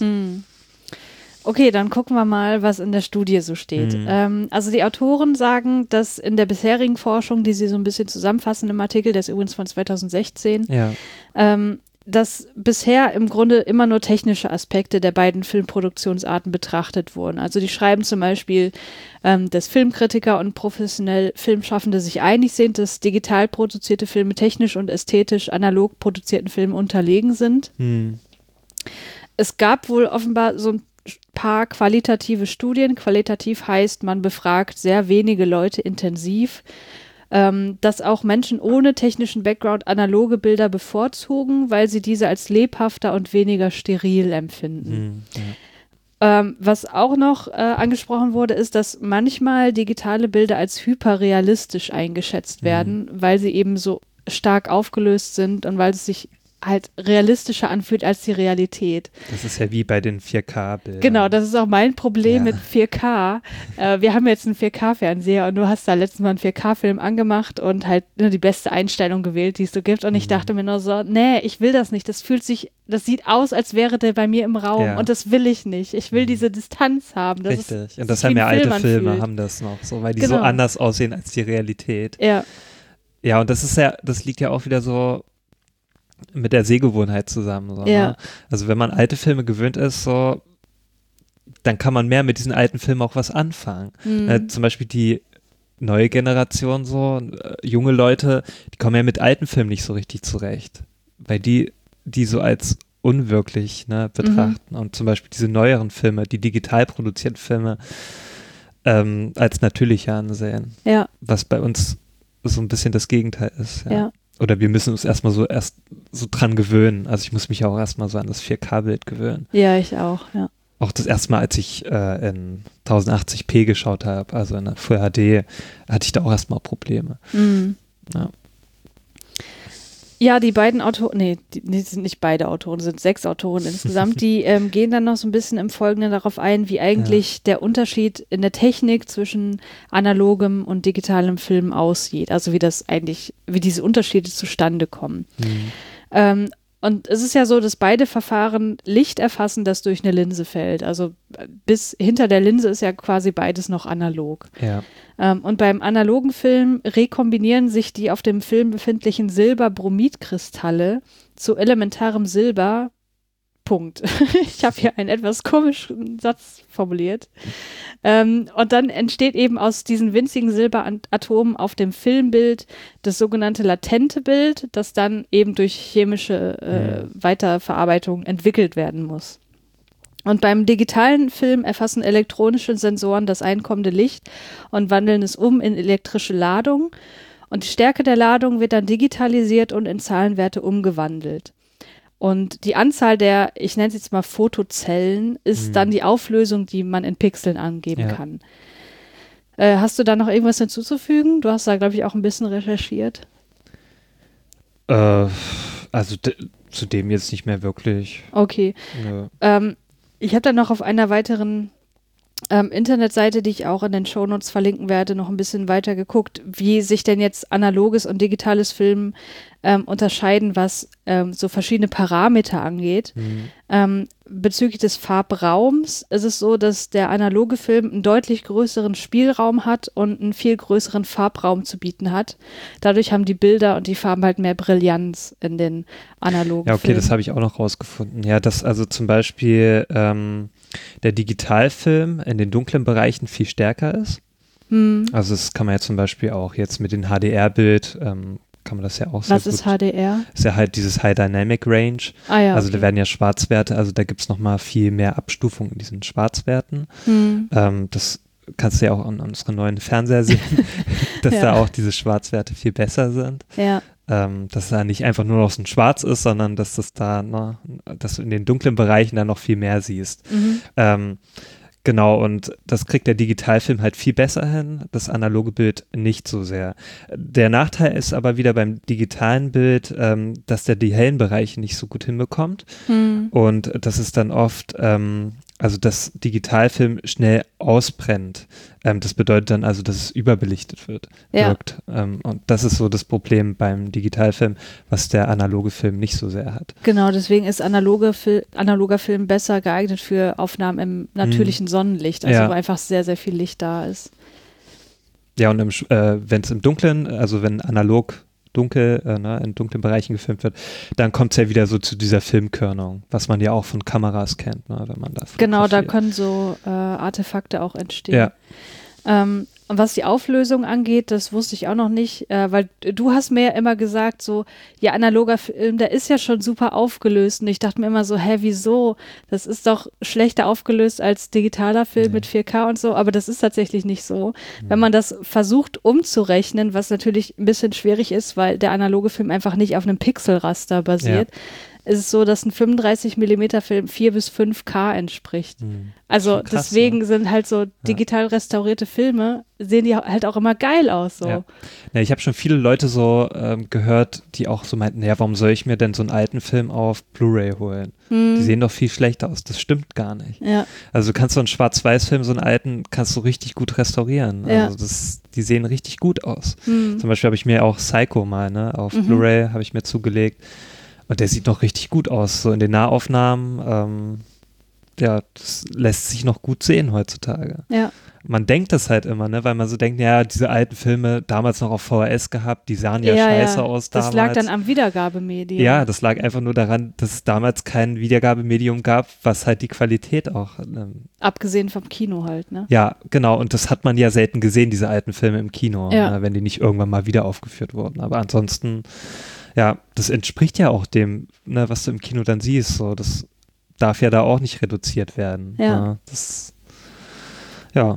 Okay, dann gucken wir mal, was in der Studie so steht. Also die Autoren sagen, dass in der bisherigen Forschung, die sie so ein bisschen zusammenfassen im Artikel, der ist übrigens von 2016, dass bisher im Grunde immer nur technische Aspekte der beiden Filmproduktionsarten betrachtet wurden. Also die schreiben zum Beispiel, dass Filmkritiker und professionell Filmschaffende sich einig sind, dass digital produzierte Filme technisch und ästhetisch analog produzierten Filmen unterlegen sind. Es gab wohl offenbar so ein paar qualitative Studien. Qualitativ heißt, man befragt sehr wenige Leute intensiv, dass auch Menschen ohne technischen Background analoge Bilder bevorzugen, weil sie diese als lebhafter und weniger steril empfinden. Was auch noch angesprochen wurde, ist, dass manchmal digitale Bilder als hyperrealistisch eingeschätzt werden, weil sie eben so stark aufgelöst sind und weil es sich halt realistischer anfühlt als die Realität. Das ist ja wie bei den 4K-Bildern. Genau, das ist auch mein Problem mit 4K. Wir haben jetzt einen 4K-Fernseher und du hast da letztens mal einen 4K-Film angemacht und halt nur die beste Einstellung gewählt, die es so gibt. Und ich dachte mir nur so, nee, ich will das nicht. Das sieht aus, als wäre der bei mir im Raum und das will ich nicht. Ich will diese Distanz haben. Richtig. Und das haben ja alte Filme, haben das noch so, weil die so anders aussehen als die Realität. Ja, und das liegt ja auch wieder so mit der Sehgewohnheit zusammen. So, ne? Also wenn man alte Filme gewöhnt ist, so, dann kann man mehr mit diesen alten Filmen auch was anfangen. Zum Beispiel die neue Generation, so junge Leute, die kommen ja mit alten Filmen nicht so richtig zurecht, weil die so als unwirklich, ne, betrachten und zum Beispiel diese neueren Filme, die digital produzierten Filme als natürlicher ansehen. Was bei uns so ein bisschen das Gegenteil ist. Oder wir müssen uns erstmal so dran gewöhnen. Also ich muss mich auch erstmal so an das 4K-Bild gewöhnen. Ja, ich auch, Auch das erste Mal, als ich in 1080p geschaut habe, also in der Full HD, hatte ich da auch erstmal Probleme. Ja, die beiden Autoren, die sind nicht beide Autoren, sind 6 Autoren insgesamt, die gehen dann noch so ein bisschen im Folgenden darauf ein, wie eigentlich der Unterschied in der Technik zwischen analogem und digitalem Film aussieht. Also wie diese Unterschiede zustande kommen. Und es ist ja so, dass beide Verfahren Licht erfassen, das durch eine Linse fällt. Also bis hinter der Linse ist ja quasi beides noch analog. Und beim analogen Film rekombinieren sich die auf dem Film befindlichen Silberbromidkristalle zu elementarem Silber. Punkt. Ich habe hier einen etwas komischen Satz formuliert. Und dann entsteht eben aus diesen winzigen Silberatomen auf dem Filmbild das sogenannte latente Bild, das dann eben durch chemische Weiterverarbeitung entwickelt werden muss. Und beim digitalen Film erfassen elektronische Sensoren das einkommende Licht und wandeln es um in elektrische Ladung. Und die Stärke der Ladung wird dann digitalisiert und in Zahlenwerte umgewandelt. Und die Anzahl der, ich nenne es jetzt mal Fotozellen, ist dann die Auflösung, die man in Pixeln angeben kann. Hast du da noch irgendwas hinzuzufügen? Du hast da, glaube ich, auch ein bisschen recherchiert. Also zu dem jetzt nicht mehr wirklich. Okay. Ich habe dann noch auf einer weiteren Internetseite, die ich auch in den Shownotes verlinken werde, noch ein bisschen weiter geguckt, wie sich denn jetzt analoges und digitales Film unterscheiden, was so verschiedene Parameter angeht. Bezüglich des Farbraums ist es so, dass der analoge Film einen deutlich größeren Spielraum hat und einen viel größeren Farbraum zu bieten hat. Dadurch haben die Bilder und die Farben halt mehr Brillanz in den analogen Filmen. Ja, okay, das habe ich auch noch rausgefunden. Ja, dass also zum Beispiel der Digitalfilm in den dunklen Bereichen viel stärker ist. Also das kann man ja zum Beispiel auch jetzt mit dem HDR-Bild kann man das ja auch sehr gut. Was ist HDR? Ist ja halt dieses High Dynamic Range. Also da werden ja Schwarzwerte, also da gibt es nochmal viel mehr Abstufung in diesen Schwarzwerten. Das kannst du ja auch an unserem neuen Fernseher sehen, dass da auch diese Schwarzwerte viel besser sind. Ja. Dass da nicht einfach nur noch so ein Schwarz ist, sondern dass das da, dass du in den dunklen Bereichen dann noch viel mehr siehst. Genau, und das kriegt der Digitalfilm halt viel besser hin, das analoge Bild nicht so sehr. Der Nachteil ist aber wieder beim digitalen Bild, dass der die hellen Bereiche nicht so gut hinbekommt und das ist dann oft, also dass Digitalfilm schnell ausbrennt. Das bedeutet dann also, dass es überbelichtet wirkt. Und das ist so das Problem beim Digitalfilm, was der analoge Film nicht so sehr hat. Genau, deswegen ist analoger Film besser geeignet für Aufnahmen im natürlichen Sonnenlicht, also wo einfach sehr, sehr viel Licht da ist. Ja, und wenn es im Dunklen, also wenn analog dunkel, in dunklen Bereichen gefilmt wird, dann kommt es ja wieder so zu dieser Filmkörnung, was man ja auch von Kameras kennt, wenn man da genau, da können so Artefakte auch entstehen. Und was die Auflösung angeht, das wusste ich auch noch nicht, weil du hast mir ja immer gesagt, so, ja, analoger Film, der ist ja schon super aufgelöst und ich dachte mir immer so, wieso? Das ist doch schlechter aufgelöst als digitaler Film mit 4K und so, aber das ist tatsächlich nicht so. Wenn man das versucht umzurechnen, was natürlich ein bisschen schwierig ist, weil der analoge Film einfach nicht auf einem Pixelraster basiert, ist es so, dass ein 35mm Film 4 bis 5K entspricht. Also krass, deswegen sind halt so digital restaurierte Filme, sehen die halt auch immer geil aus. So. Ja, ich habe schon viele Leute so gehört, die auch so meinten, warum soll ich mir denn so einen alten Film auf Blu-ray holen? Die sehen doch viel schlechter aus. Das stimmt gar nicht. Ja. Also du kannst so einen Schwarz-Weiß-Film, so einen alten, kannst du richtig gut restaurieren. Also die sehen richtig gut aus. Zum Beispiel habe ich mir auch Psycho mal auf Blu-ray habe ich mir zugelegt. Und der sieht noch richtig gut aus, so in den Nahaufnahmen. Das lässt sich noch gut sehen heutzutage. Ja. Man denkt das halt immer, weil man so denkt, diese alten Filme damals noch auf VHS gehabt, die sahen ja scheiße aus damals. Das lag dann am Wiedergabemedium. Ja, das lag einfach nur daran, dass es damals kein Wiedergabemedium gab, was halt die Qualität auch abgesehen vom Kino halt, ne? Ja, genau. Und das hat man ja selten gesehen, diese alten Filme im Kino, wenn die nicht irgendwann mal wieder aufgeführt wurden. Aber ansonsten das entspricht ja auch dem, was du im Kino dann siehst. So, das darf ja da auch nicht reduziert werden. Ja. Schon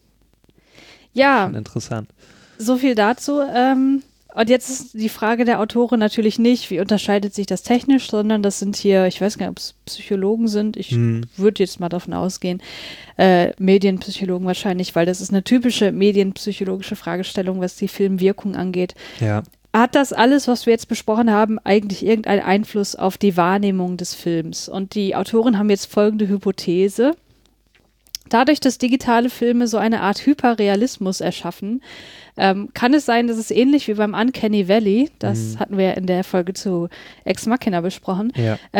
Ja. Interessant. So viel dazu. Und jetzt ist die Frage der Autorin natürlich nicht, wie unterscheidet sich das technisch, sondern das sind hier, ich weiß gar nicht, ob es Psychologen sind. Ich würde jetzt mal davon ausgehen, Medienpsychologen wahrscheinlich, weil das ist eine typische medienpsychologische Fragestellung, was die Filmwirkung angeht. Ja. Hat das alles, was wir jetzt besprochen haben, eigentlich irgendeinen Einfluss auf die Wahrnehmung des Films? Und die Autoren haben jetzt folgende Hypothese. Dadurch, dass digitale Filme so eine Art Hyperrealismus erschaffen, kann es sein, dass es ähnlich wie beim Uncanny Valley, das hatten wir ja in der Folge zu Ex Machina besprochen,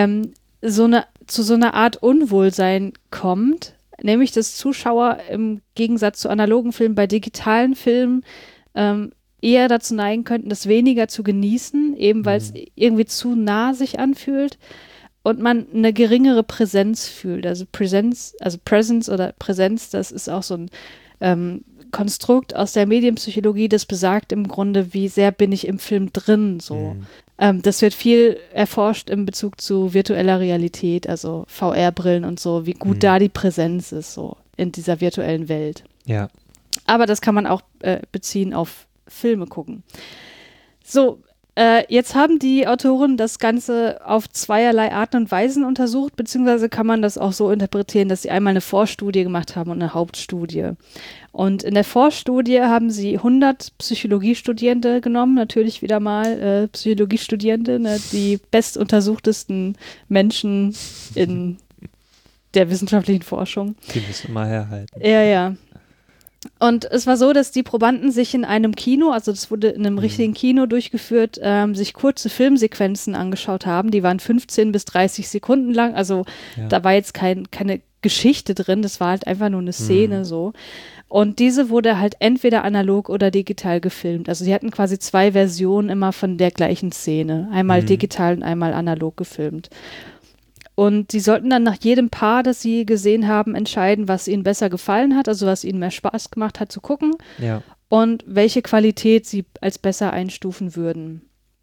zu so einer Art Unwohlsein kommt, nämlich dass Zuschauer im Gegensatz zu analogen Filmen bei digitalen Filmen eher dazu neigen könnten, das weniger zu genießen, eben weil es irgendwie zu nah sich anfühlt und man eine geringere Präsenz fühlt. Also Presence oder Präsenz, das ist auch so ein Konstrukt aus der Medienpsychologie, das besagt im Grunde, wie sehr bin ich im Film drin, so. Das wird viel erforscht in Bezug zu virtueller Realität, also VR-Brillen und so, wie gut da die Präsenz ist, so in dieser virtuellen Welt. Ja. Aber das kann man auch beziehen auf Filme gucken. So, jetzt haben die Autoren das Ganze auf zweierlei Arten und Weisen untersucht, beziehungsweise kann man das auch so interpretieren, dass sie einmal eine Vorstudie gemacht haben und eine Hauptstudie. Und in der Vorstudie haben sie 100 Psychologiestudierende genommen, natürlich wieder mal Psychologiestudierende, ne, die bestuntersuchtesten Menschen in der wissenschaftlichen Forschung. Die müssen immer herhalten. Ja. Und es war so, dass die Probanden sich in einem Kino, also das wurde in einem richtigen Kino durchgeführt, sich kurze Filmsequenzen angeschaut haben. Die waren 15 bis 30 Sekunden lang. Also da war jetzt keine Geschichte drin, das war halt einfach nur eine Szene so. Und diese wurde halt entweder analog oder digital gefilmt. Also sie hatten quasi 2 Versionen immer von der gleichen Szene. Einmal digital und einmal analog gefilmt. Und sie sollten dann nach jedem Paar, das sie gesehen haben, entscheiden, was ihnen besser gefallen hat, also was ihnen mehr Spaß gemacht hat zu gucken und welche Qualität sie als besser einstufen würden.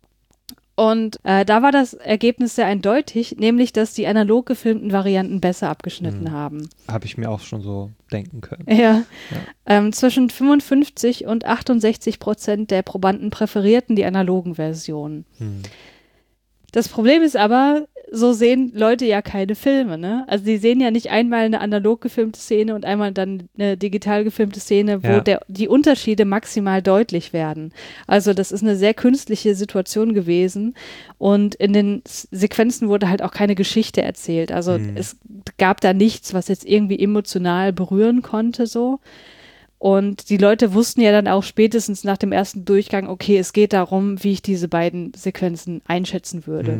Und da war das Ergebnis sehr eindeutig, nämlich, dass die analog gefilmten Varianten besser abgeschnitten haben. Habe ich mir auch schon so denken können. Ja. Zwischen 55% und 68% der Probanden präferierten die analogen Versionen. Das Problem ist aber, so sehen Leute ja keine Filme, ne? Also die sehen ja nicht einmal eine analog gefilmte Szene und einmal dann eine digital gefilmte Szene, wo die Unterschiede maximal deutlich werden. Also das ist eine sehr künstliche Situation gewesen und in den Sequenzen wurde halt auch keine Geschichte erzählt. Also es gab da nichts, was jetzt irgendwie emotional berühren konnte so. Und die Leute wussten ja dann auch spätestens nach dem ersten Durchgang, okay, es geht darum, wie ich diese beiden Sequenzen einschätzen würde.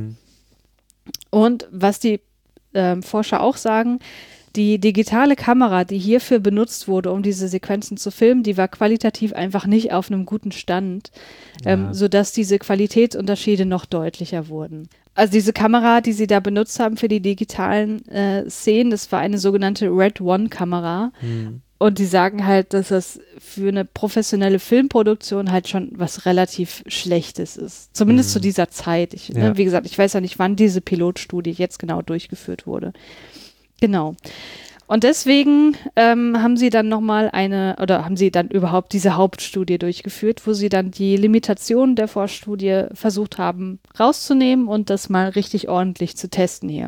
Und was die Forscher auch sagen, die digitale Kamera, die hierfür benutzt wurde, um diese Sequenzen zu filmen, die war qualitativ einfach nicht auf einem guten Stand, sodass diese Qualitätsunterschiede noch deutlicher wurden. Also diese Kamera, die sie da benutzt haben für die digitalen Szenen, das war eine sogenannte Red One-Kamera. Und die sagen halt, dass das für eine professionelle Filmproduktion halt schon was relativ Schlechtes ist. Zumindest zu dieser Zeit. Wie gesagt, ich weiß ja nicht, wann diese Pilotstudie jetzt genau durchgeführt wurde. Genau. Und deswegen haben sie dann haben sie dann überhaupt diese Hauptstudie durchgeführt, wo sie dann die Limitationen der Vorstudie versucht haben rauszunehmen und das mal richtig ordentlich zu testen hier.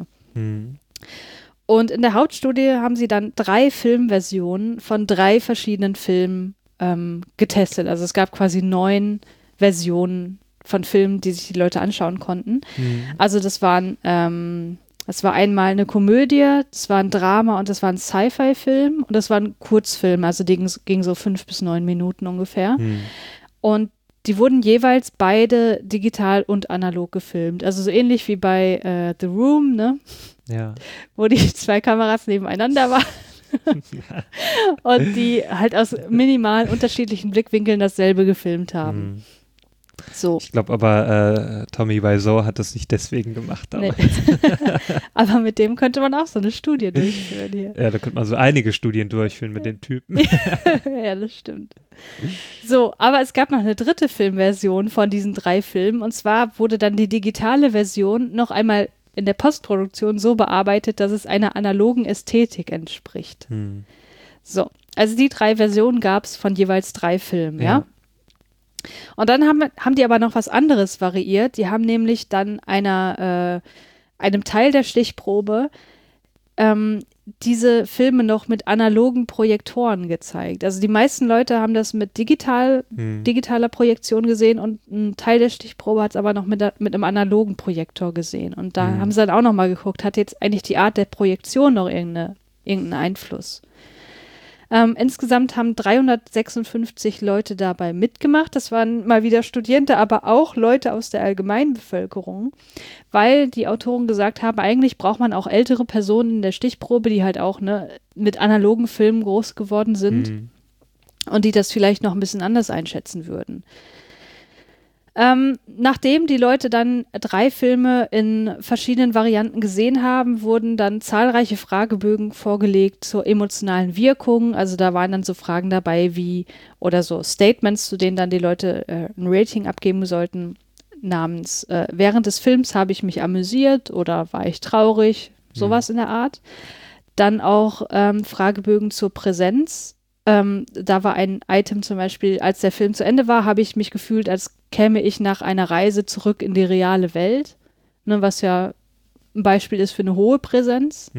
Und in der Hauptstudie haben sie dann 3 Filmversionen von 3 verschiedenen Filmen getestet. Also es gab quasi 9 Versionen von Filmen, die sich die Leute anschauen konnten. Also das war einmal eine Komödie, das war ein Drama und das war ein Sci-Fi-Film und das war ein Kurzfilm, also die ging so 5 bis 9 Minuten ungefähr. Und die wurden jeweils beide digital und analog gefilmt. Also so ähnlich wie bei The Room, ne? Ja. Wo die 2 Kameras nebeneinander waren und die halt aus minimal unterschiedlichen Blickwinkeln dasselbe gefilmt haben. So. Ich glaube aber, Tommy Wiseau hat das nicht deswegen gemacht. Nee. Aber mit dem könnte man auch so eine Studie durchführen hier. Ja, da könnte man so einige Studien durchführen mit dem Typen. Ja, das stimmt. So, aber es gab noch eine 3. Filmversion von diesen 3 Filmen und zwar wurde dann die digitale Version noch einmal in der Postproduktion so bearbeitet, dass es einer analogen Ästhetik entspricht. So, also die 3 Versionen gab es von jeweils 3 Filmen, ja? Und dann haben die aber noch was anderes variiert. Die haben nämlich dann einem Teil der Stichprobe diese Filme noch mit analogen Projektoren gezeigt. Also die meisten Leute haben das mit digitaler Projektion gesehen und ein Teil der Stichprobe hat es aber noch mit einem analogen Projektor gesehen. Und da haben sie dann auch noch mal geguckt, hat jetzt eigentlich die Art der Projektion noch irgendeinen Einfluss? Insgesamt haben 356 Leute dabei mitgemacht. Das waren mal wieder Studierende, aber auch Leute aus der Allgemeinbevölkerung, weil die Autoren gesagt haben, eigentlich braucht man auch ältere Personen in der Stichprobe, die halt auch mit analogen Filmen groß geworden sind und die das vielleicht noch ein bisschen anders einschätzen würden. Nachdem die Leute dann 3 Filme in verschiedenen Varianten gesehen haben, wurden dann zahlreiche Fragebögen vorgelegt zur emotionalen Wirkung. Also da waren dann so Fragen dabei oder so Statements, zu denen dann die Leute ein Rating abgeben sollten, namens während des Films habe ich mich amüsiert oder war ich traurig, sowas in der Art. Dann auch Fragebögen zur Präsenz Da war ein Item zum Beispiel, als der Film zu Ende war, habe ich mich gefühlt, als käme ich nach einer Reise zurück in die reale Welt, ne, was ja ein Beispiel ist für eine hohe Präsenz.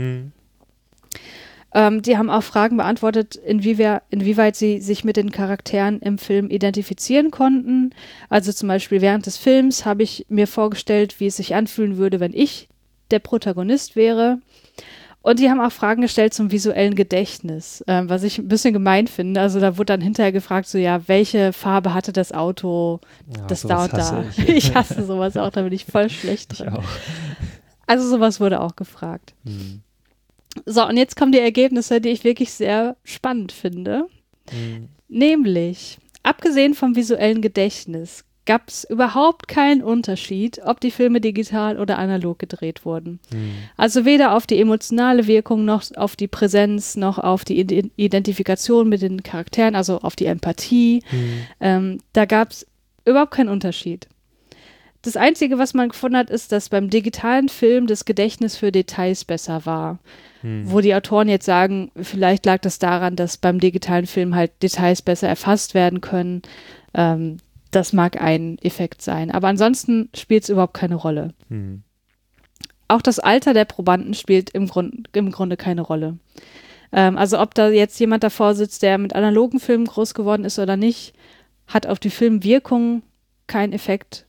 Die haben auch Fragen beantwortet, inwieweit sie sich mit den Charakteren im Film identifizieren konnten. Also zum Beispiel während des Films habe ich mir vorgestellt, wie es sich anfühlen würde, wenn ich der Protagonist wäre. Und die haben auch Fragen gestellt zum visuellen Gedächtnis, was ich ein bisschen gemein finde. Also da wurde dann hinterher gefragt, so ja, welche Farbe hatte das Auto, das da und da. Ich hasse sowas auch, da bin ich voll schlecht drin. Ich auch. Also sowas wurde auch gefragt. So, und jetzt kommen die Ergebnisse, die ich wirklich sehr spannend finde. Nämlich, abgesehen vom visuellen Gedächtnis, gab es überhaupt keinen Unterschied, ob die Filme digital oder analog gedreht wurden. Also weder auf die emotionale Wirkung, noch auf die Präsenz, noch auf die Identifikation mit den Charakteren, also auf die Empathie. Da gab es überhaupt keinen Unterschied. Das Einzige, was man gefunden hat, ist, dass beim digitalen Film das Gedächtnis für Details besser war. Wo die Autoren jetzt sagen, vielleicht lag das daran, dass beim digitalen Film halt Details besser erfasst werden können. Das mag ein Effekt sein. Aber ansonsten spielt es überhaupt keine Rolle. Auch das Alter der Probanden spielt im Grunde keine Rolle. Also ob da jetzt jemand davor sitzt, der mit analogen Filmen groß geworden ist oder nicht, hat auf die Filmwirkung keinen Effekt.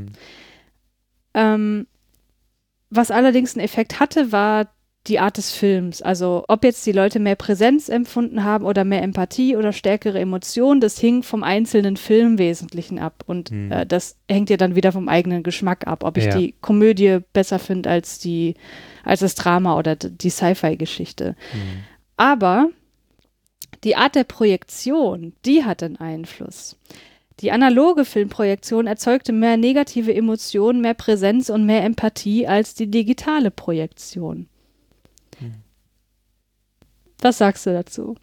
Was allerdings einen Effekt hatte, war die Art des Films. Also ob jetzt die Leute mehr Präsenz empfunden haben oder mehr Empathie oder stärkere Emotionen, das hing vom einzelnen Film im Wesentlichen ab. Und das hängt ja dann wieder vom eigenen Geschmack ab, ob ich die Komödie besser finde als das Drama oder die Sci-Fi-Geschichte. Aber die Art der Projektion, die hat einen Einfluss. Die analoge Filmprojektion erzeugte mehr negative Emotionen, mehr Präsenz und mehr Empathie als die digitale Projektion. Was sagst du dazu?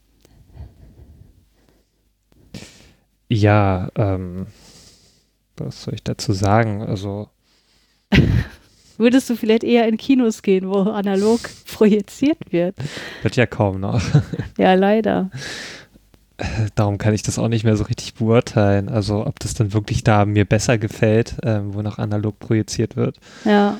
Ja, was soll ich dazu sagen? Also würdest du vielleicht eher in Kinos gehen, wo analog projiziert wird? Wird ja kaum noch. Ja, leider. Darum kann ich das auch nicht mehr so richtig beurteilen. Also ob das dann wirklich da mir besser gefällt, wo noch analog projiziert wird. Ja.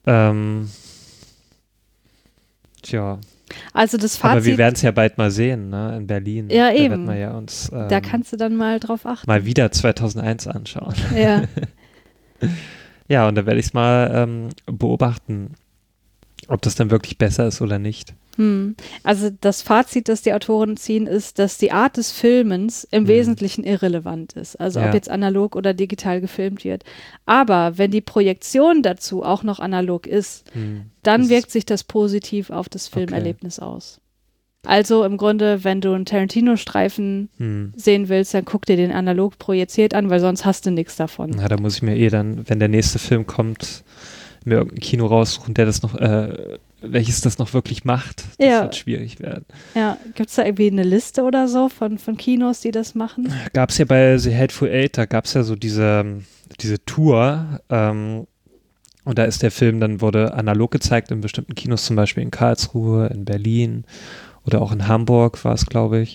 Tja. Also das Fazit. Aber wir werden es ja bald mal sehen, ne? In Berlin. Ja, da eben. Wird man ja uns, da kannst du dann mal drauf achten. Mal wieder 2001 anschauen. Ja. Ja, und da werde ich es mal beobachten, ob das dann wirklich besser ist oder nicht. Also das Fazit, das die Autoren ziehen, ist, dass die Art des Filmens im Wesentlichen irrelevant ist. Also ob jetzt analog oder digital gefilmt wird. Aber wenn die Projektion dazu auch noch analog ist, dann wirkt sich das positiv auf das Filmerlebnis aus. Also im Grunde, wenn du einen Tarantino-Streifen sehen willst, dann guck dir den analog projiziert an, weil sonst hast du nichts davon. Na, da muss ich mir dann, wenn der nächste Film kommt, mir irgendein Kino raussuchen, der das noch welches das noch wirklich macht. Das wird schwierig werden. Ja, gibt es da irgendwie eine Liste oder so von Kinos, die das machen? Gab es ja bei The Hateful Eight, da gab es ja so diese Tour und da ist der Film, dann wurde analog gezeigt in bestimmten Kinos, zum Beispiel in Karlsruhe, in Berlin oder auch in Hamburg war es, glaube ich.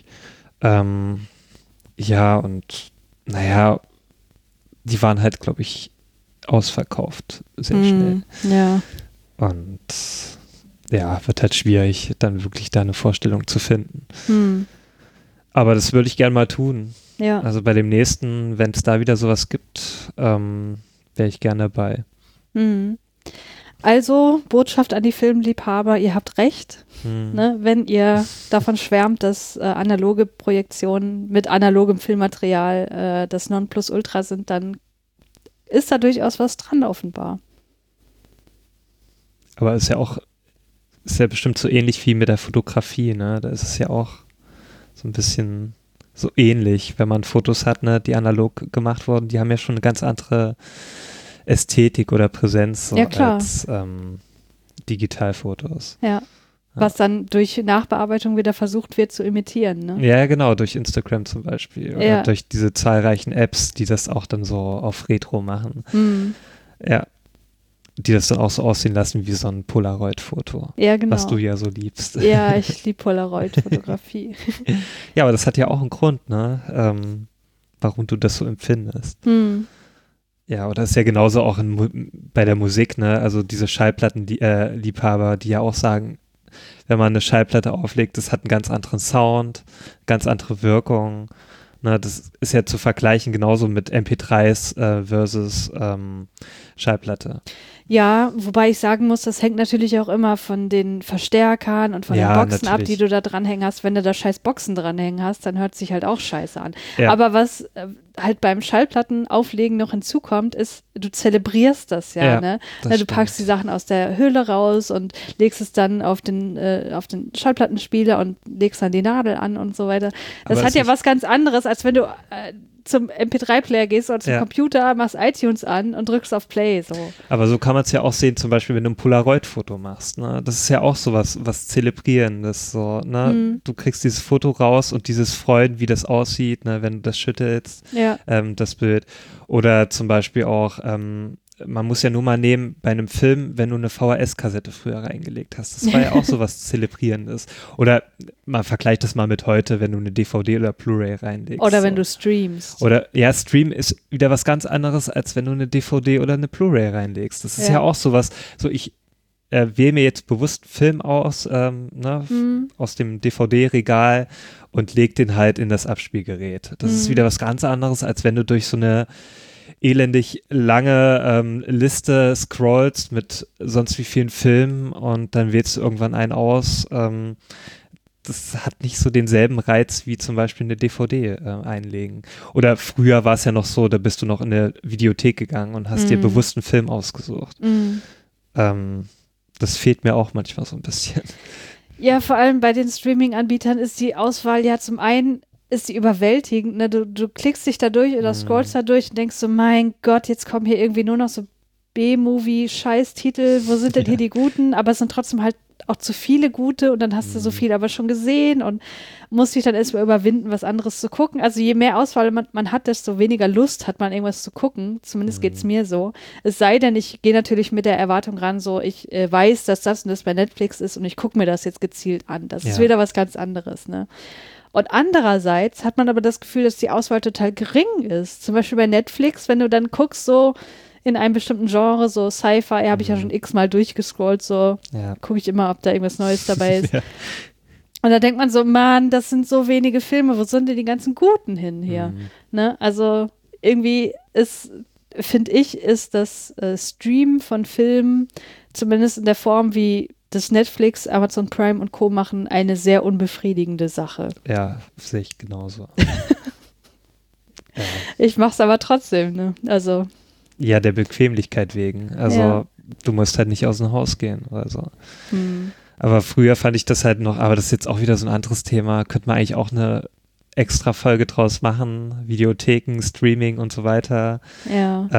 Ja, und naja, die waren halt, glaube ich, ausverkauft sehr schnell. Ja. Und ja, wird halt schwierig, dann wirklich da eine Vorstellung zu finden. Aber das würde ich gerne mal tun. Ja. Also bei dem nächsten, wenn es da wieder sowas gibt, wäre ich gerne dabei. Also, Botschaft an die Filmliebhaber, ihr habt recht. Ne, wenn ihr davon schwärmt, dass analoge Projektionen mit analogem Filmmaterial das Nonplusultra sind, dann ist da durchaus was dran, offenbar. Aber ist ja bestimmt so ähnlich wie mit der Fotografie, ne? Da ist es ja auch so ein bisschen so ähnlich, wenn man Fotos hat, ne, die analog gemacht wurden, die haben ja schon eine ganz andere Ästhetik oder Präsenz so als Digitalfotos. Ja. Was dann durch Nachbearbeitung wieder versucht wird zu imitieren, ne? Ja, genau, durch Instagram zum Beispiel oder durch diese zahlreichen Apps, die das auch dann so auf Retro machen. Ja. die das dann auch so aussehen lassen wie so ein Polaroid-Foto. Ja, genau. Was du ja so liebst. Ja, ich liebe Polaroid-Fotografie. Ja, aber das hat ja auch einen Grund, ne? Warum du das so empfindest. Ja, oder ist ja genauso auch bei der Musik, ne? Also diese Schallplattenliebhaber, die ja auch sagen, wenn man eine Schallplatte auflegt, das hat einen ganz anderen Sound, ganz andere Wirkung. Ne? Das ist ja zu vergleichen genauso mit MP3s versus Schallplatte. Ja, wobei ich sagen muss, das hängt natürlich auch immer von den Verstärkern und von den Boxen ab, die du da dranhängen hast. Wenn du da scheiß Boxen dranhängen hast, dann hört sich halt auch scheiße an. Ja. Aber was halt beim Schallplattenauflegen noch hinzukommt, ist, du zelebrierst das ne? Du packst die Sachen aus der Hülle raus und legst es dann auf den Schallplattenspieler und legst dann die Nadel an und so weiter. Das hat ja was ganz anderes, als wenn du zum MP3-Player gehst oder zum Computer, machst iTunes an und drückst auf Play. So. Aber so kann man es ja auch sehen, zum Beispiel, wenn du ein Polaroid-Foto machst. Ne? Das ist ja auch so was Zelebrierendes. So, ne? Du kriegst dieses Foto raus und dieses Freuen, wie das aussieht, ne? Wenn du das schüttelst, das Bild. Oder zum Beispiel auch man muss ja nur mal nehmen, bei einem Film, wenn du eine VHS-Kassette früher reingelegt hast. Das war ja auch so was Zelebrierendes. Oder man vergleicht das mal mit heute, wenn du eine DVD oder Blu-ray reinlegst. Oder wenn du streamst. Oder, Stream ist wieder was ganz anderes, als wenn du eine DVD oder eine Blu-ray reinlegst. Das ist ja auch sowas, so ich wähle mir jetzt bewusst einen Film aus, aus dem DVD-Regal und leg den halt in das Abspielgerät. Das ist wieder was ganz anderes, als wenn du durch so eine elendig lange Liste scrollst mit sonst wie vielen Filmen und dann wählst du irgendwann einen aus. Das hat nicht so denselben Reiz wie zum Beispiel eine DVD einlegen. Oder früher war es ja noch so, da bist du noch in eine Videothek gegangen und hast dir bewusst einen Film ausgesucht. Das fehlt mir auch manchmal so ein bisschen. Ja, vor allem bei den Streaming-Anbietern ist die Auswahl ja zum einen ist die überwältigend, ne? Du klickst dich da durch oder scrollst da durch und denkst so, mein Gott, jetzt kommen hier irgendwie nur noch so B-Movie-Scheißtitel, wo sind denn hier die guten? Aber es sind trotzdem halt auch zu viele gute und dann hast du so viel aber schon gesehen und musst dich dann erstmal überwinden, was anderes zu gucken. Also je mehr Auswahl man hat, desto weniger Lust hat man, irgendwas zu gucken. Zumindest geht es mir so. Es sei denn, ich gehe natürlich mit der Erwartung ran, so ich weiß, dass das und das bei Netflix ist und ich gucke mir das jetzt gezielt an. Das ist wieder was ganz anderes, ne? Und andererseits hat man aber das Gefühl, dass die Auswahl total gering ist. Zum Beispiel bei Netflix, wenn du dann guckst, so in einem bestimmten Genre, so Sci-Fi, habe ich ja schon x-mal durchgescrollt, so gucke ich immer, ob da irgendwas Neues dabei ist. Und da denkt man so, Mann, das sind so wenige Filme, wo sind denn die ganzen Guten hin hier? Ne? Also irgendwie finde ich, ist das Stream von Filmen, zumindest in der Form, wie das Netflix, Amazon Prime und Co. machen, eine sehr unbefriedigende Sache. Ja, sehe ich genauso. Ich mache es aber trotzdem, ne? Also. Ja, der Bequemlichkeit wegen. Also du musst halt nicht aus dem Haus gehen oder so. Aber früher fand ich das halt noch, aber das ist jetzt auch wieder so ein anderes Thema, könnte man eigentlich auch eine extra Folge draus machen, Videotheken, Streaming und so weiter. Ja.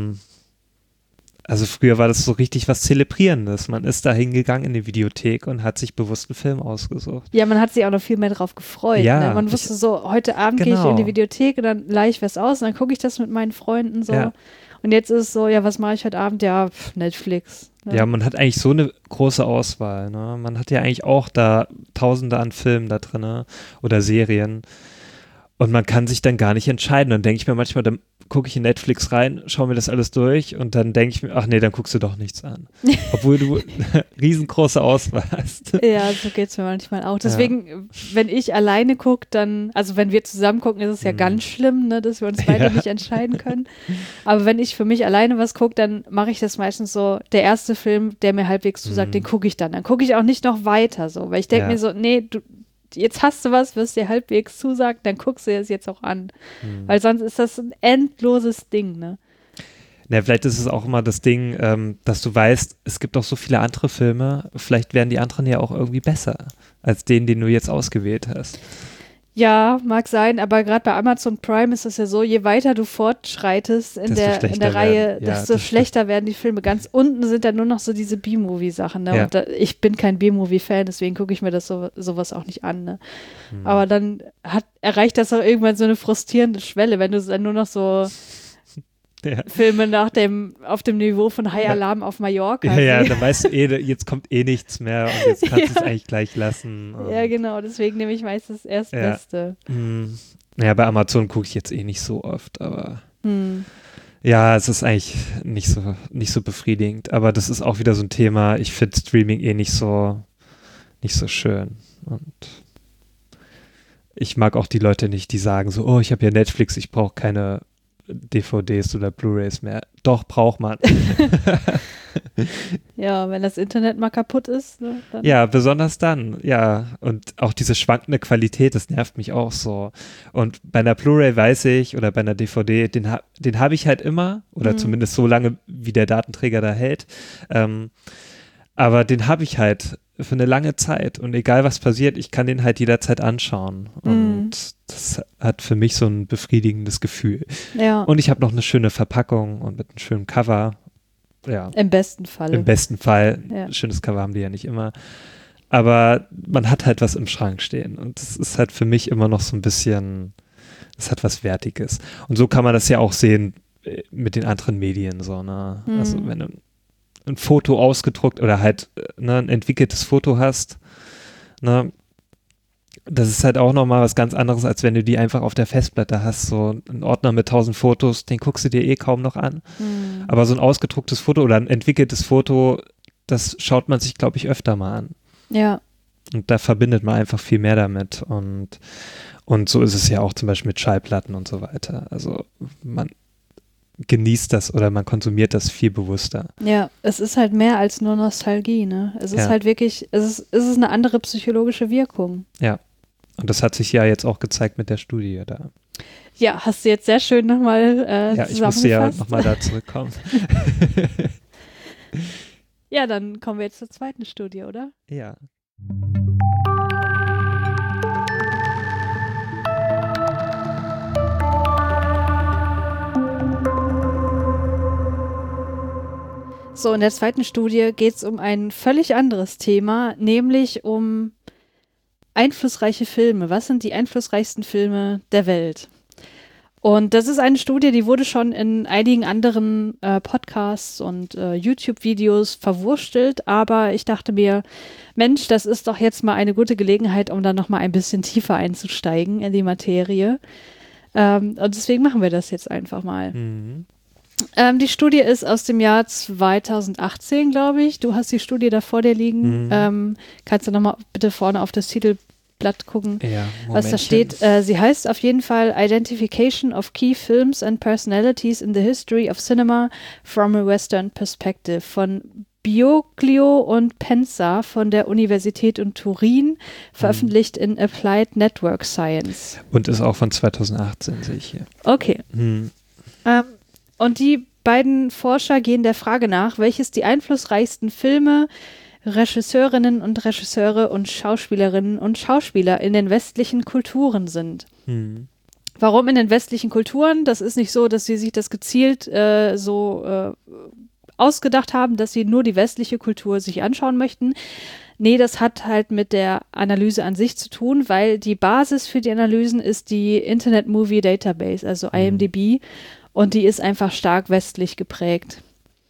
Also früher war das so richtig was Zelebrierendes. Man ist da hingegangen in die Videothek und hat sich bewusst einen Film ausgesucht. Ja, man hat sich auch noch viel mehr drauf gefreut. Ja, ne? Man wusste so, heute Abend gehe ich in die Videothek und dann leih ich was aus und dann gucke ich das mit meinen Freunden so. Ja. Und jetzt ist es so, ja, was mache ich heute Abend? Ja, Netflix. Ne? Ja, man hat eigentlich so eine große Auswahl. Ne? Man hat ja eigentlich auch da Tausende an Filmen da drin oder Serien. Und man kann sich dann gar nicht entscheiden. Dann denke ich mir manchmal, dann gucke ich in Netflix rein, schaue mir das alles durch und dann denke ich mir, ach nee, dann guckst du doch nichts an. Obwohl du eine riesengroße Auswahl hast. Ja, so geht es mir manchmal auch. Deswegen, wenn ich alleine gucke, dann, also wenn wir zusammen gucken, ist es ja ganz schlimm, ne, dass wir uns beide nicht entscheiden können. Aber wenn ich für mich alleine was gucke, dann mache ich das meistens so, der erste Film, der mir halbwegs zusagt, den gucke ich dann. Dann gucke ich auch nicht noch weiter so, weil ich denke mir so, nee, jetzt hast du was dir halbwegs zusagt, dann guckst du es jetzt auch an. Weil sonst ist das ein endloses Ding, ne? Ja, vielleicht ist es auch immer das Ding, dass du weißt, es gibt auch so viele andere Filme, vielleicht wären die anderen ja auch irgendwie besser, als den du jetzt ausgewählt hast. Ja, mag sein, aber gerade bei Amazon Prime ist es ja so, je weiter du fortschreitest in der Reihe, desto schlechter werden die Filme. Ganz unten sind dann nur noch so diese B-Movie-Sachen. Ne? Und ich bin kein B-Movie-Fan, deswegen gucke ich mir das sowas auch nicht an. Ne? Aber dann erreicht das auch irgendwann so eine frustrierende Schwelle, wenn du dann nur noch so Filme auf dem Niveau von High Alarm auf Mallorca. Ja, dann weißt du jetzt kommt nichts mehr und jetzt kannst du es eigentlich gleich lassen. Ja, genau, deswegen nehme ich meistens erst Beste. Ja, bei Amazon gucke ich jetzt nicht so oft, aber ja, es ist eigentlich nicht so befriedigend, aber das ist auch wieder so ein Thema, ich finde Streaming nicht so schön und ich mag auch die Leute nicht, die sagen so, oh, ich habe ja Netflix, ich brauche keine DVDs oder Blu-rays mehr. Doch, braucht man. Ja, wenn das Internet mal kaputt ist. Ne, dann ja, besonders dann. Ja, und auch diese schwankende Qualität, das nervt mich auch so. Und bei einer Blu-ray weiß ich, oder bei einer DVD, den habe ich halt immer, oder zumindest so lange, wie der Datenträger da hält. Aber den habe ich halt für eine lange Zeit und egal was passiert, ich kann den halt jederzeit anschauen und das hat für mich so ein befriedigendes Gefühl. Ja. Und ich habe noch eine schöne Verpackung und mit einem schönen Cover. Ja. Im besten Fall. Im besten Fall. Ja. Schönes Cover haben die ja nicht immer. Aber man hat halt was im Schrank stehen und das ist halt für mich immer noch so ein bisschen, das hat was Wertiges. Und so kann man das ja auch sehen mit den anderen Medien so, ne? Also wenn du ein Foto ausgedruckt oder halt ein entwickeltes Foto hast, ne, das ist halt auch nochmal was ganz anderes, als wenn du die einfach auf der Festplatte hast, so einen Ordner mit 1000 Fotos, den guckst du dir kaum noch an. Aber so ein ausgedrucktes Foto oder ein entwickeltes Foto, das schaut man sich, glaube ich, öfter mal an. Ja. Und da verbindet man einfach viel mehr damit und so ist es ja auch zum Beispiel mit Schallplatten und so weiter. Also man genießt das oder man konsumiert das viel bewusster. Ja, es ist halt mehr als nur Nostalgie, ne? Es ist halt wirklich, es ist eine andere psychologische Wirkung. Ja, und das hat sich ja jetzt auch gezeigt mit der Studie da. Ja, hast du jetzt sehr schön nochmal zusammengefasst. Ich musste ja nochmal da zurückkommen. Ja, dann kommen wir jetzt zur zweiten Studie, oder? Ja. So, in der zweiten Studie geht es um ein völlig anderes Thema, nämlich um einflussreiche Filme. Was sind die einflussreichsten Filme der Welt? Und das ist eine Studie, die wurde schon in einigen anderen Podcasts und YouTube-Videos verwurstelt, aber ich dachte mir, Mensch, das ist doch jetzt mal eine gute Gelegenheit, um da nochmal ein bisschen tiefer einzusteigen in die Materie. Und deswegen machen wir das jetzt einfach mal. Die Studie ist aus dem Jahr 2018, glaube ich. Du hast die Studie da vor dir liegen. Kannst du nochmal bitte vorne auf das Titelblatt gucken, was da steht. Sie heißt auf jeden Fall Identification of Key Films and Personalities in the History of Cinema from a Western Perspective von Bioglio und Penza von der Universität in Turin, veröffentlicht in Applied Network Science. Und ist auch von 2018, sehe ich hier. Okay. Und die beiden Forscher gehen der Frage nach, welches die einflussreichsten Filme, Regisseurinnen und Regisseure und Schauspielerinnen und Schauspieler in den westlichen Kulturen sind. Warum in den westlichen Kulturen? Das ist nicht so, dass sie sich das gezielt ausgedacht haben, dass sie nur die westliche Kultur sich anschauen möchten. Nee, das hat halt mit der Analyse an sich zu tun, weil die Basis für die Analysen ist die Internet Movie Database, also IMDb. Und die ist einfach stark westlich geprägt.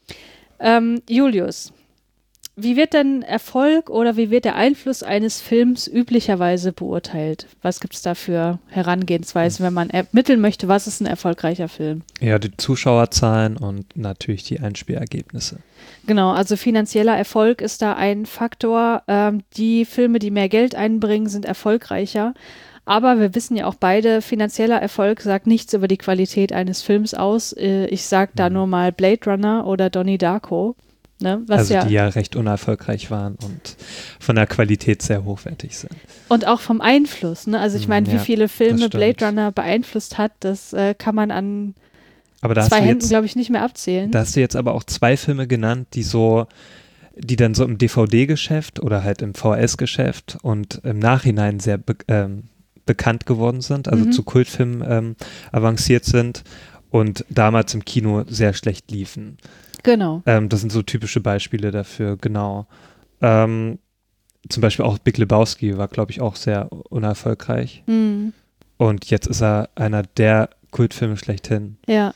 Julius, wie wird denn Erfolg oder wie wird der Einfluss eines Films üblicherweise beurteilt? Was gibt es da für Herangehensweisen, wenn man ermitteln möchte, was ist ein erfolgreicher Film? Ja, die Zuschauerzahlen und natürlich die Einspielergebnisse. Genau, also finanzieller Erfolg ist da ein Faktor. Die Filme, die mehr Geld einbringen, sind erfolgreicher. Aber wir wissen ja auch beide, finanzieller Erfolg sagt nichts über die Qualität eines Films aus. Ich sag da nur mal Blade Runner oder Donnie Darko. Ne, was die ja recht unerfolgreich waren und von der Qualität sehr hochwertig sind. Und auch vom Einfluss. Ne? Also ich meine, wie viele Filme Blade Runner beeinflusst hat, das kann man an zwei Händen, glaube ich, nicht mehr abzählen. Da hast du jetzt aber auch zwei Filme genannt, die dann so im DVD-Geschäft oder halt im VHS-Geschäft und im Nachhinein sehr bekannt geworden sind, also zu Kultfilmen avanciert sind und damals im Kino sehr schlecht liefen. Genau. Das sind so typische Beispiele dafür, genau. Zum Beispiel auch Big Lebowski war, glaube ich, auch sehr unerfolgreich. Und jetzt ist er einer der Kultfilme schlechthin. Ja.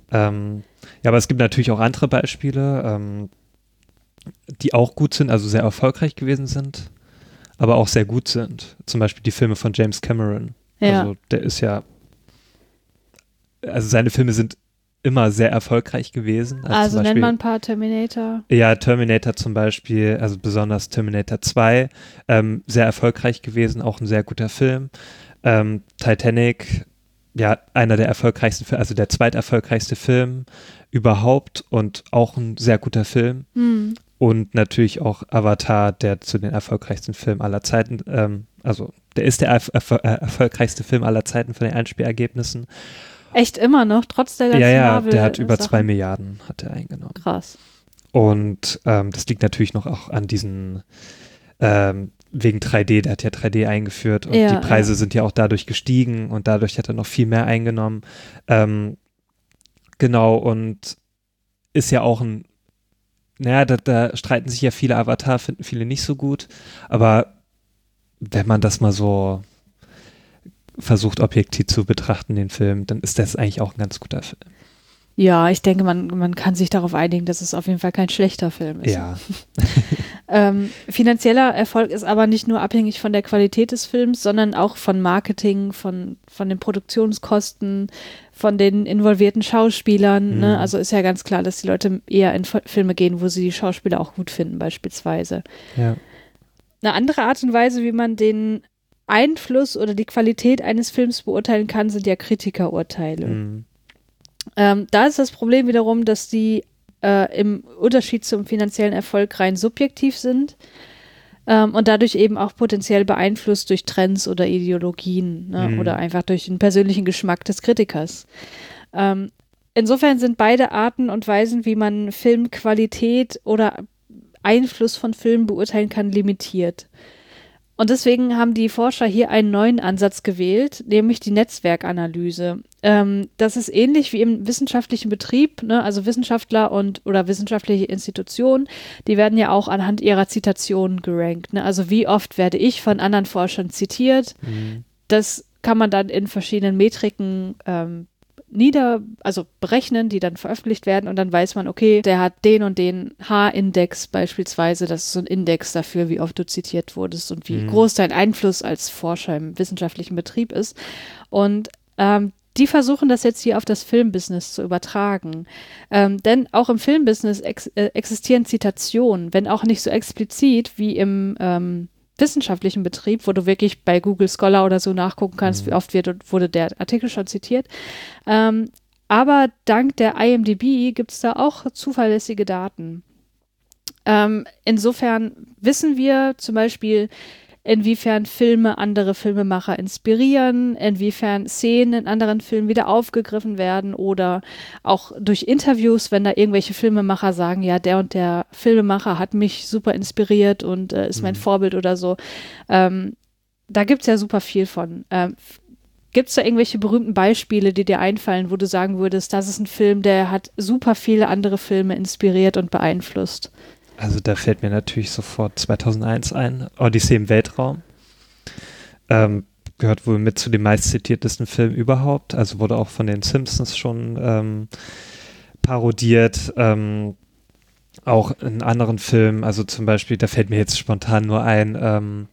Ja, aber es gibt natürlich auch andere Beispiele, die auch gut sind, also sehr erfolgreich gewesen sind, aber auch sehr gut sind. Zum Beispiel die Filme von James Cameron. Ja. Also der ist ja, also seine Filme sind immer sehr erfolgreich gewesen. Also nennt man ein paar Terminator. Ja, Terminator zum Beispiel, also besonders Terminator 2, sehr erfolgreich gewesen, auch ein sehr guter Film. Titanic, ja, einer der erfolgreichsten Filme, also der zweiterfolgreichste Film überhaupt und auch ein sehr guter Film. Und natürlich auch Avatar, der zu den erfolgreichsten Filmen aller Zeiten, also der ist der erfolgreichste Film aller Zeiten von den Einspielergebnissen. Echt immer noch, trotz der ganzen Marvel-Sachen? Der hat über 2 Milliarden hat er eingenommen. Krass. Und das liegt natürlich noch auch an diesen, wegen 3D, der hat ja 3D eingeführt und die Preise sind ja auch dadurch gestiegen und dadurch hat er noch viel mehr eingenommen. Genau, und ist ja auch ein, naja, da streiten sich ja viele, Avatar finden viele nicht so gut, aber wenn man das mal so versucht, objektiv zu betrachten, den Film, dann ist das eigentlich auch ein ganz guter Film. Ja, ich denke, man kann sich darauf einigen, dass es auf jeden Fall kein schlechter Film ist. Ja. Finanzieller Erfolg ist aber nicht nur abhängig von der Qualität des Films, sondern auch von Marketing, von den Produktionskosten, von den involvierten Schauspielern. Ne? Also ist ja ganz klar, dass die Leute eher in Filme gehen, wo sie die Schauspieler auch gut finden, beispielsweise. Ja. Eine andere Art und Weise, wie man den Einfluss oder die Qualität eines Films beurteilen kann, sind ja Kritikerurteile. Da ist das Problem wiederum, dass die im Unterschied zum finanziellen Erfolg rein subjektiv sind und dadurch eben auch potenziell beeinflusst durch Trends oder Ideologien, ne? Oder einfach durch den persönlichen Geschmack des Kritikers. Insofern sind beide Arten und Weisen, wie man Filmqualität oder Einfluss von Filmen beurteilen kann, limitiert. Und deswegen haben die Forscher hier einen neuen Ansatz gewählt, nämlich die Netzwerkanalyse. Das ist ähnlich wie im wissenschaftlichen Betrieb, ne? Also Wissenschaftler oder wissenschaftliche Institutionen, die werden ja auch anhand ihrer Zitationen gerankt. Ne? Also wie oft werde ich von anderen Forschern zitiert? Das kann man dann in verschiedenen Metriken berechnen, die dann veröffentlicht werden und dann weiß man, okay, der hat den und den H-Index beispielsweise, das ist so ein Index dafür, wie oft du zitiert wurdest und wie groß dein Einfluss als Forscher im wissenschaftlichen Betrieb ist. Und die versuchen das jetzt hier auf das Filmbusiness zu übertragen. Denn auch im Filmbusiness existieren Zitationen, wenn auch nicht so explizit wie im wissenschaftlichen Betrieb, wo du wirklich bei Google Scholar oder so nachgucken kannst, wie oft wurde der Artikel schon zitiert. Aber dank der IMDb gibt es da auch zuverlässige Daten. Insofern wissen wir zum Beispiel, inwiefern Filme andere Filmemacher inspirieren, inwiefern Szenen in anderen Filmen wieder aufgegriffen werden oder auch durch Interviews, wenn da irgendwelche Filmemacher sagen, ja, der und der Filmemacher hat mich super inspiriert und ist mein Vorbild oder so. Da gibt es ja super viel von. Gibt es da irgendwelche berühmten Beispiele, die dir einfallen, wo du sagen würdest, das ist ein Film, der hat super viele andere Filme inspiriert und beeinflusst? Also da fällt mir natürlich sofort 2001 ein, Odyssee im Weltraum. Gehört wohl mit zu den meistzitiertesten Filmen überhaupt. Also wurde auch von den Simpsons schon parodiert. Auch in anderen Filmen, also zum Beispiel, da fällt mir jetzt spontan nur ein,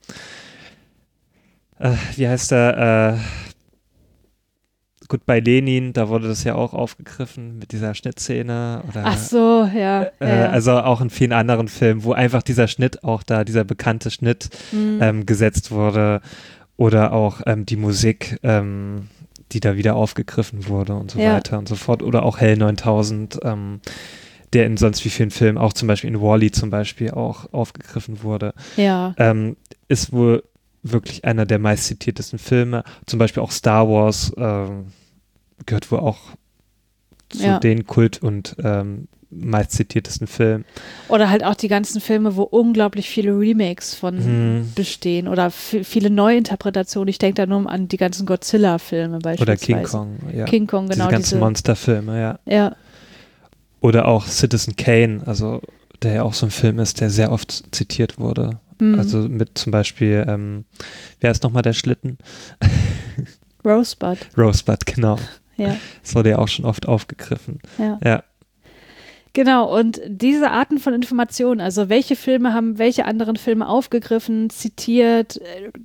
wie heißt der? Goodbye Lenin, da wurde das ja auch aufgegriffen mit dieser Schnittszene. Oder, ach so, ja. Also auch in vielen anderen Filmen, wo einfach dieser Schnitt auch da, dieser bekannte Schnitt gesetzt wurde oder auch die Musik, die da wieder aufgegriffen wurde und so weiter und so fort. Oder auch Hell 9000, der in sonst wie vielen Filmen, auch zum Beispiel in WALL-E zum Beispiel auch aufgegriffen wurde. Ja. Ist wohl wirklich einer der meistzitiertesten Filme. Zum Beispiel auch Star Wars gehört wohl auch zu den Kult- und meistzitiertesten Filmen. Oder halt auch die ganzen Filme, wo unglaublich viele Remakes von bestehen oder viele Neuinterpretationen. Ich denke da nur an die ganzen Godzilla-Filme beispielsweise. Oder King Kong, ja. King Kong, genau. Diese ganzen Monsterfilme, ja. Ja. Oder auch Citizen Kane, also der ja auch so ein Film ist, der sehr oft zitiert wurde. Also mit zum Beispiel, wer ist nochmal der Schlitten? Rosebud. Rosebud, genau. Ja. Das wurde ja auch schon oft aufgegriffen. Ja. Genau, und diese Arten von Informationen, also welche Filme haben welche anderen Filme aufgegriffen, zitiert,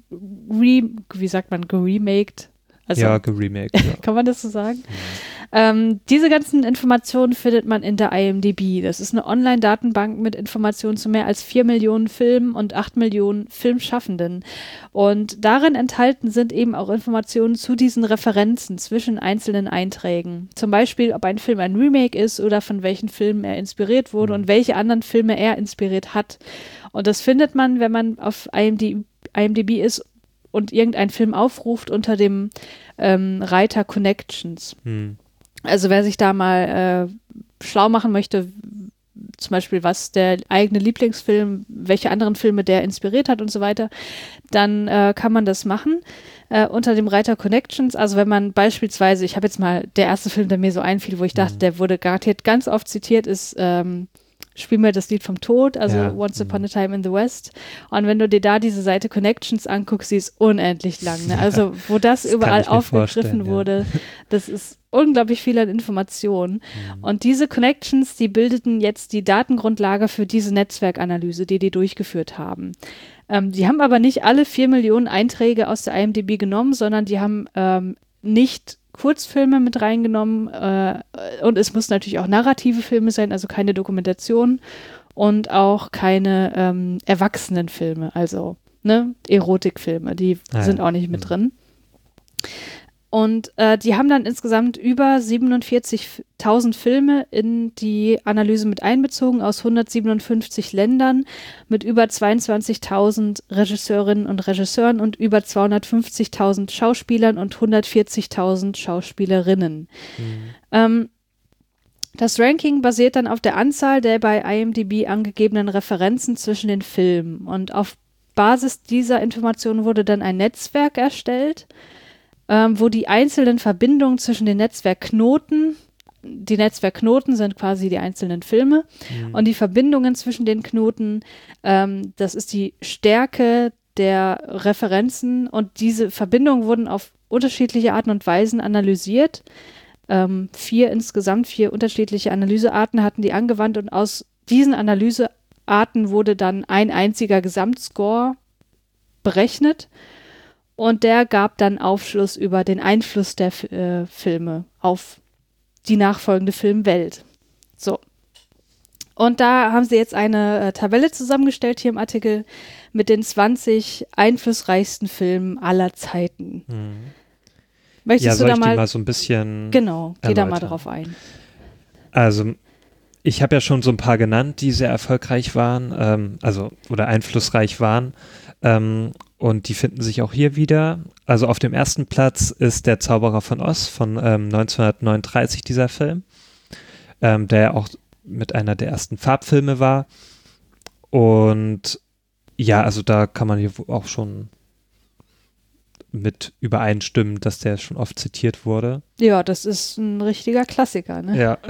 geremaked? Also, ja, geremaked. Ja. Kann man das so sagen? Diese ganzen Informationen findet man in der IMDb. Das ist eine Online-Datenbank mit Informationen zu mehr als 4 Millionen Filmen und 8 Millionen Filmschaffenden. Und darin enthalten sind eben auch Informationen zu diesen Referenzen zwischen einzelnen Einträgen. Zum Beispiel, ob ein Film ein Remake ist oder von welchen Filmen er inspiriert wurde und welche anderen Filme er inspiriert hat. Und das findet man, wenn man auf IMDb ist und irgendeinen Film aufruft unter dem Reiter Connections. Also wer sich da mal schlau machen möchte, zum Beispiel was der eigene Lieblingsfilm, welche anderen Filme der inspiriert hat und so weiter, dann kann man das machen unter dem Reiter Connections. Also wenn man beispielsweise, ich habe jetzt mal, der erste Film, der mir so einfiel, wo ich dachte, der wurde garantiert ganz oft zitiert, ist Spiel mir das Lied vom Tod, also Once Upon a Time in the West. Und wenn du dir da diese Seite Connections anguckst, sie ist unendlich lang. Ne? Also wo das überall aufgegriffen wurde, das ist unglaublich viel an Informationen. Und diese Connections, die bildeten jetzt die Datengrundlage für diese Netzwerkanalyse, die durchgeführt haben. Die haben aber nicht alle 4 Millionen Einträge aus der IMDb genommen, sondern die haben nicht Kurzfilme mit reingenommen und es muss natürlich auch narrative Filme sein, also keine Dokumentation und auch keine Erwachsenenfilme, also Erotikfilme, die sind auch nicht mit drin. Und die haben dann insgesamt über 47.000 Filme in die Analyse mit einbezogen aus 157 Ländern mit über 22.000 Regisseurinnen und Regisseuren und über 250.000 Schauspielern und 140.000 Schauspielerinnen. Das Ranking basiert dann auf der Anzahl der bei IMDb angegebenen Referenzen zwischen den Filmen. Und auf Basis dieser Informationen wurde dann ein Netzwerk erstellt, wo die einzelnen Verbindungen zwischen den Netzwerkknoten, die Netzwerkknoten sind quasi die einzelnen Filme, und die Verbindungen zwischen den Knoten, das ist die Stärke der Referenzen, und diese Verbindungen wurden auf unterschiedliche Arten und Weisen analysiert. 4 unterschiedliche Analysearten hatten die angewandt, und aus diesen Analysearten wurde dann ein einziger Gesamtscore berechnet. Und der gab dann Aufschluss über den Einfluss der Filme auf die nachfolgende Filmwelt. So. Und da haben sie jetzt eine Tabelle zusammengestellt hier im Artikel mit den 20 einflussreichsten Filmen aller Zeiten. Möchtest du da mal so ein bisschen Genau, geh da mal erläutern? drauf ein. Also ich habe ja schon so ein paar genannt, die sehr erfolgreich waren, oder einflussreich waren. Und die finden sich auch hier wieder. Also auf dem ersten Platz ist Der Zauberer von Oz von 1939, dieser Film, der ja auch mit einer der ersten Farbfilme war. Und ja, also da kann man hier auch schon mit übereinstimmen, dass der schon oft zitiert wurde. Ja, das ist ein richtiger Klassiker, ne? Ja.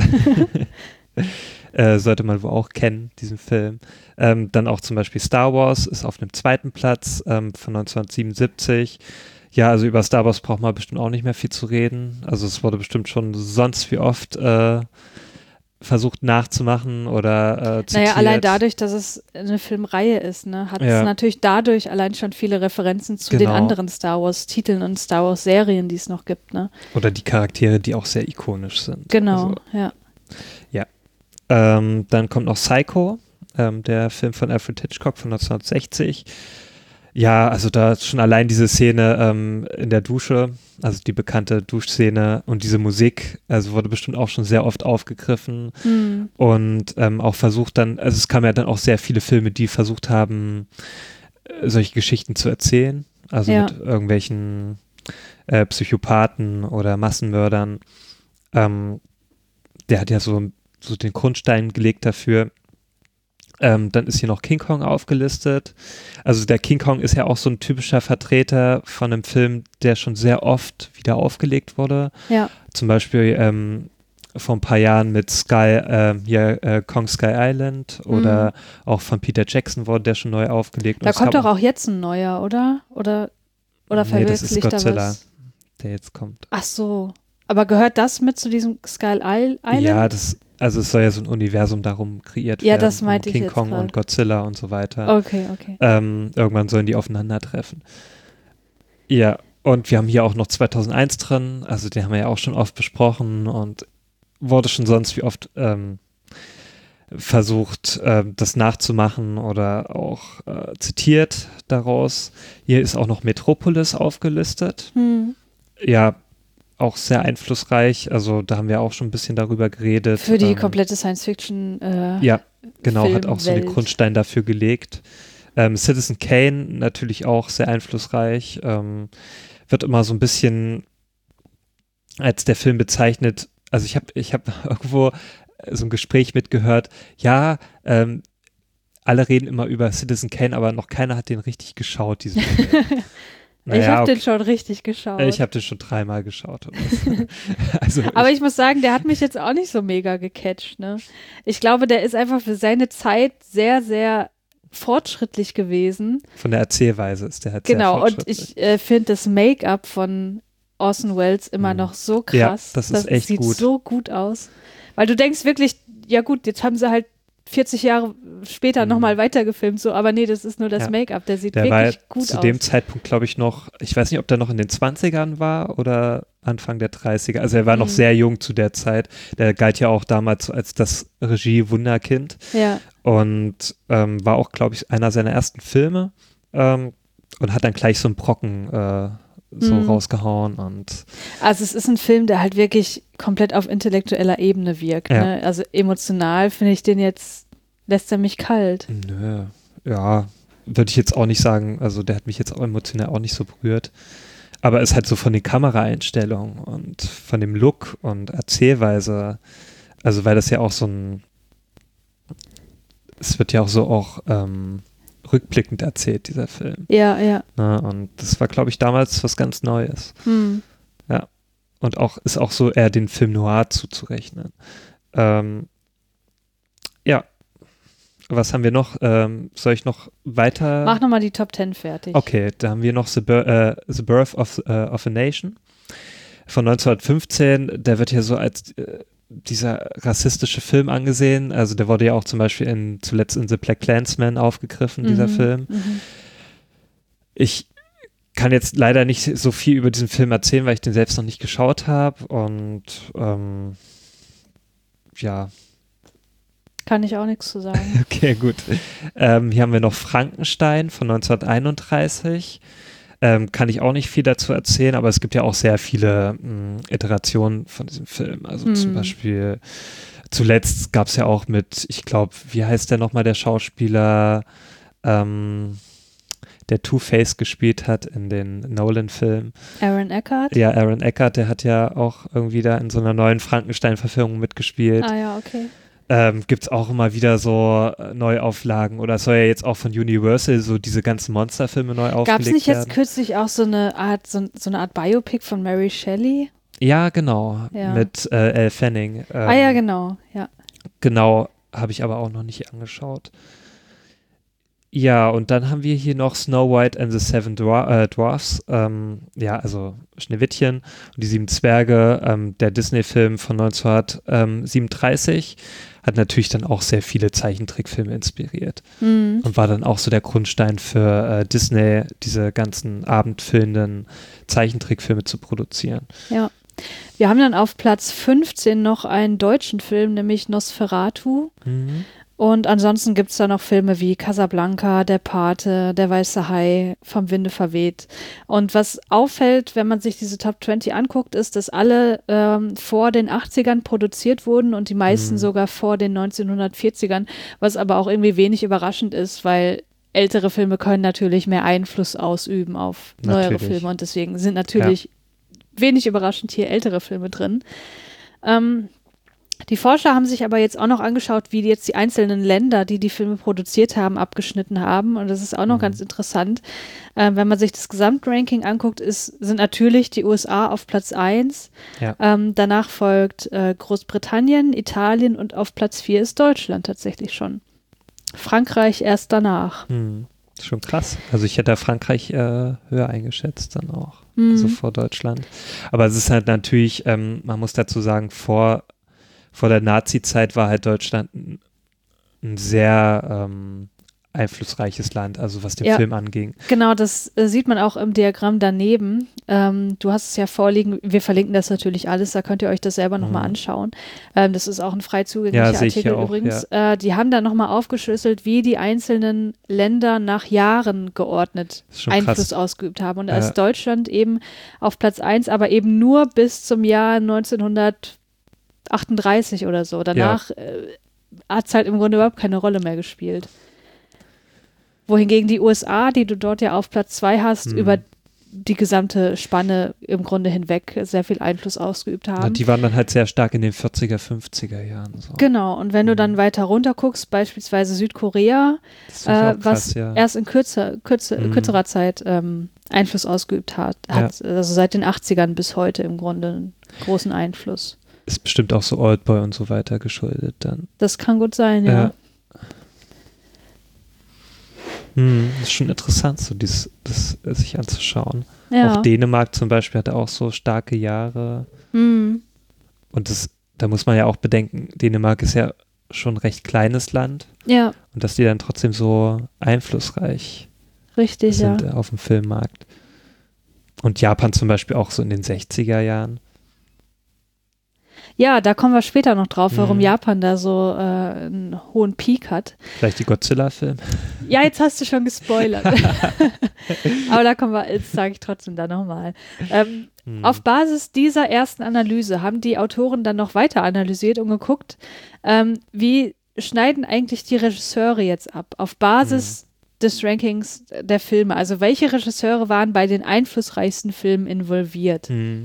Sollte man wohl auch kennen, diesen Film. Dann auch zum Beispiel Star Wars ist auf dem zweiten Platz von 1977. Ja, also über Star Wars braucht man bestimmt auch nicht mehr viel zu reden. Also es wurde bestimmt schon sonst wie oft versucht nachzumachen oder zitiert. Naja, allein dadurch, dass es eine Filmreihe ist, ne, hat es natürlich dadurch allein schon viele Referenzen zu den anderen Star Wars-Titeln und Star Wars-Serien, die es noch gibt, ne? Oder die Charaktere, die auch sehr ikonisch sind. Genau, ja. Ja. Dann kommt noch Psycho, der Film von Alfred Hitchcock von 1960. Ja, also da schon allein diese Szene in der Dusche, also die bekannte Duschszene und diese Musik, also wurde bestimmt auch schon sehr oft aufgegriffen und auch versucht dann, also es kamen ja dann auch sehr viele Filme, die versucht haben, solche Geschichten zu erzählen, also mit irgendwelchen Psychopathen oder Massenmördern. Der hat ja so den Grundstein gelegt dafür. Dann ist hier noch King Kong aufgelistet. Also der King Kong ist ja auch so ein typischer Vertreter von einem Film, der schon sehr oft wieder aufgelegt wurde. Ja. Zum Beispiel vor ein paar Jahren mit Kong Sky Island oder auch von Peter Jackson wurde der schon neu aufgelegt. Da kommt doch auch jetzt ein neuer, oder? Oder nee, das ist verwirklicht da Godzilla, was? der jetzt kommt. Ach so. Aber gehört das mit zu diesem Skull Island? Ja, also es soll ja so ein Universum darum kreiert werden. Ja, das meinte ich King jetzt Kong grad. und Godzilla und so weiter. Okay. Irgendwann sollen die aufeinandertreffen. Ja, und wir haben hier auch noch 2001 drin, also den haben wir ja auch schon oft besprochen und wurde schon sonst wie oft versucht, das nachzumachen oder auch zitiert daraus. Hier ist auch noch Metropolis aufgelistet. Ja, auch sehr einflussreich. Also da haben wir auch schon ein bisschen darüber geredet. Für die komplette Science-Fiction ja, genau, hat auch so den Filmwelt. Grundstein dafür gelegt. Citizen Kane natürlich auch sehr einflussreich. Wird immer so ein bisschen als der Film bezeichnet. Also ich hab irgendwo so ein Gespräch mitgehört. Ja, alle reden immer über Citizen Kane, aber noch keiner hat den richtig geschaut, diesen Film. Ich habe den schon richtig geschaut. Ich habe den schon 3-mal geschaut. Also aber ich muss sagen, der hat mich jetzt auch nicht so mega gecatcht. Ne? Ich glaube, der ist einfach für seine Zeit sehr, sehr fortschrittlich gewesen. Von der Erzählweise ist der halt genau, sehr fortschrittlich. Und ich finde das Make-up von Orson Welles immer noch so krass. Ja, das ist echt sieht gut. So gut aus. Weil du denkst wirklich, ja gut, jetzt haben sie halt 40 Jahre später nochmal weitergefilmt, so, aber nee, das ist nur das Make-up, der sieht wirklich gut aus. Zu dem Zeitpunkt, glaube ich, noch, ich weiß nicht, ob der noch in den 20ern war oder Anfang der 30er, also er war noch sehr jung zu der Zeit, der galt ja auch damals als das Regie-Wunderkind und war auch, glaube ich, einer seiner ersten Filme und hat dann gleich so einen Brocken rausgehauen und also es ist ein Film, der halt wirklich komplett auf intellektueller Ebene wirkt, ne? Also emotional finde ich den jetzt, lässt er mich kalt. Nö, ja, würde ich jetzt auch nicht sagen, also der hat mich jetzt auch emotional auch nicht so berührt, aber es ist halt so von den Kameraeinstellungen und von dem Look und Erzählweise, also weil das ja auch so es wird ja auch so auch rückblickend erzählt, dieser Film. Ja. Na, und das war, glaube ich, damals was ganz Neues. Ja. Und ist auch so eher den Film Noir zuzurechnen. Ja. Was haben wir noch? Soll ich noch weiter? Mach nochmal die Top 10 fertig. Okay, da haben wir noch The Birth of a Nation von 1915. Der wird hier so als dieser rassistische Film angesehen. Also der wurde ja auch zum Beispiel zuletzt in The Black Klansman aufgegriffen, dieser Film. Ich kann jetzt leider nicht so viel über diesen Film erzählen, weil ich den selbst noch nicht geschaut habe und ja. Kann ich auch nichts zu sagen. Okay, gut. Hier haben wir noch Frankenstein von 1931. Kann ich auch nicht viel dazu erzählen, aber es gibt ja auch sehr viele Iterationen von diesem Film. Also zum Beispiel, zuletzt gab es ja auch ich glaube, wie heißt der nochmal, der Schauspieler, der Two-Face gespielt hat in den Nolan-Filmen. Aaron Eckhart? Ja, Aaron Eckhart, der hat ja auch irgendwie da in so einer neuen Frankenstein-Verfilmung mitgespielt. Ah ja, okay. Gibt es auch immer wieder so Neuauflagen oder es soll ja jetzt auch von Universal so diese ganzen Monsterfilme neu aufgelegt werden. Gab es nicht jetzt kürzlich auch so eine Art Biopic von Mary Shelley? Ja, genau, mit Elle Fanning. Ja, genau, ja. Genau, habe ich aber auch noch nicht angeschaut. Ja, und dann haben wir hier noch Snow White and the Seven Dwarfs, ja, also Schneewittchen und die 7 Zwerge, der Disney-Film von 1937, hat natürlich dann auch sehr viele Zeichentrickfilme inspiriert und war dann auch so der Grundstein für Disney, diese ganzen abendfüllenden Zeichentrickfilme zu produzieren. Ja. Wir haben dann auf Platz 15 noch einen deutschen Film, nämlich Nosferatu. Und ansonsten gibt es da noch Filme wie Casablanca, Der Pate, Der weiße Hai, Vom Winde verweht. Und was auffällt, wenn man sich diese Top 20 anguckt, ist, dass alle vor den 80ern produziert wurden und die meisten sogar vor den 1940ern, was aber auch irgendwie wenig überraschend ist, weil ältere Filme können natürlich mehr Einfluss ausüben auf neuere Filme und deswegen sind natürlich wenig überraschend hier ältere Filme drin. Die Forscher haben sich aber jetzt auch noch angeschaut, wie jetzt die einzelnen Länder, die die Filme produziert haben, abgeschnitten haben. Und das ist auch noch ganz interessant. Wenn man sich das Gesamtranking anguckt, sind natürlich die USA auf Platz 1. Ja. Danach folgt Großbritannien, Italien und auf Platz 4 ist Deutschland tatsächlich schon. Frankreich erst danach. Schon krass. Also ich hätte Frankreich höher eingeschätzt dann auch, also vor Deutschland. Aber es ist halt natürlich, man muss dazu sagen, vor der Nazi-Zeit war halt Deutschland ein sehr einflussreiches Land, also was den Film anging. Genau, das sieht man auch im Diagramm daneben. Du hast es ja vorliegen, wir verlinken das natürlich alles, da könnt ihr euch das selber nochmal anschauen. Das ist auch ein frei zugänglicher Artikel übrigens. Die haben da nochmal aufgeschlüsselt, wie die einzelnen Länder nach Jahren geordnet Einfluss ausgeübt haben. Und da ist Deutschland eben auf Platz 1, aber eben nur bis zum Jahr 1938 oder so. Danach hat es halt im Grunde überhaupt keine Rolle mehr gespielt. Wohingegen die USA, die du dort ja auf Platz 2 hast, über die gesamte Spanne im Grunde hinweg sehr viel Einfluss ausgeübt haben. Und die waren dann halt sehr stark in den 40er, 50er Jahren. So. Genau, und wenn du dann weiter runter guckst, beispielsweise Südkorea, was erst in kürzerer Zeit Einfluss ausgeübt hat, also seit den 80ern bis heute im Grunde einen großen Einfluss. Ist bestimmt auch so Oldboy und so weiter geschuldet dann. Das kann gut sein, ja. Das ist schon interessant, so das sich anzuschauen. Ja. Auch Dänemark zum Beispiel hatte auch so starke Jahre. Und da muss man ja auch bedenken, Dänemark ist ja schon ein recht kleines Land. Ja. Und dass die dann trotzdem so einflussreich sind auf dem Filmmarkt. Und Japan zum Beispiel auch so in den 60er Jahren. Ja, da kommen wir später noch drauf, warum Japan da so einen hohen Peak hat. Vielleicht die Godzilla-Filme? Ja, jetzt hast du schon gespoilert. Aber da kommen wir, jetzt sage ich trotzdem da nochmal. Auf Basis dieser ersten Analyse haben die Autoren dann noch weiter analysiert und geguckt, wie schneiden eigentlich die Regisseure jetzt ab? Auf Basis des Rankings der Filme. Also welche Regisseure waren bei den einflussreichsten Filmen involviert?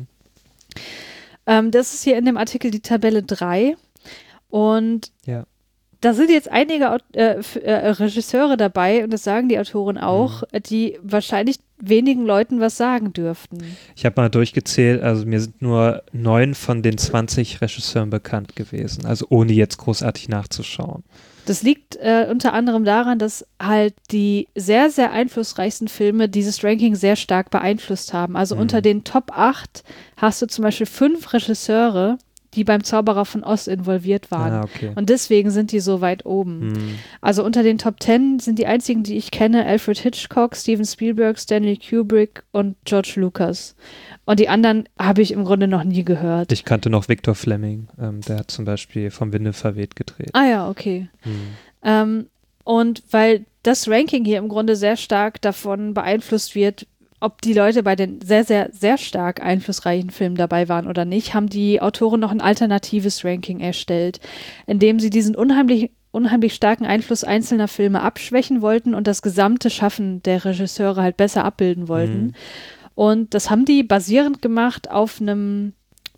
Das ist hier in dem Artikel die Tabelle 3 und da sind jetzt einige Regisseure dabei und das sagen die Autoren auch, die wahrscheinlich wenigen Leuten was sagen dürften. Ich habe mal durchgezählt, also mir sind nur 9 von den 20 Regisseuren bekannt gewesen, also ohne jetzt großartig nachzuschauen. Das liegt unter anderem daran, dass halt die sehr, sehr einflussreichsten Filme dieses Ranking sehr stark beeinflusst haben. Also unter den Top 8 hast du zum Beispiel 5 Regisseure, die beim Zauberer von Oz involviert waren. Okay. Und deswegen sind die so weit oben. Also unter den Top 10 sind die einzigen, die ich kenne, Alfred Hitchcock, Steven Spielberg, Stanley Kubrick und George Lucas. Und die anderen habe ich im Grunde noch nie gehört. Ich kannte noch Victor Fleming, der hat zum Beispiel Vom Winde verweht gedreht. Ah ja, okay. Und weil das Ranking hier im Grunde sehr stark davon beeinflusst wird, ob die Leute bei den sehr, sehr, sehr stark einflussreichen Filmen dabei waren oder nicht, haben die Autoren noch ein alternatives Ranking erstellt, in dem sie diesen unheimlich starken Einfluss einzelner Filme abschwächen wollten und das gesamte Schaffen der Regisseure halt besser abbilden wollten. Und das haben die basierend gemacht auf einer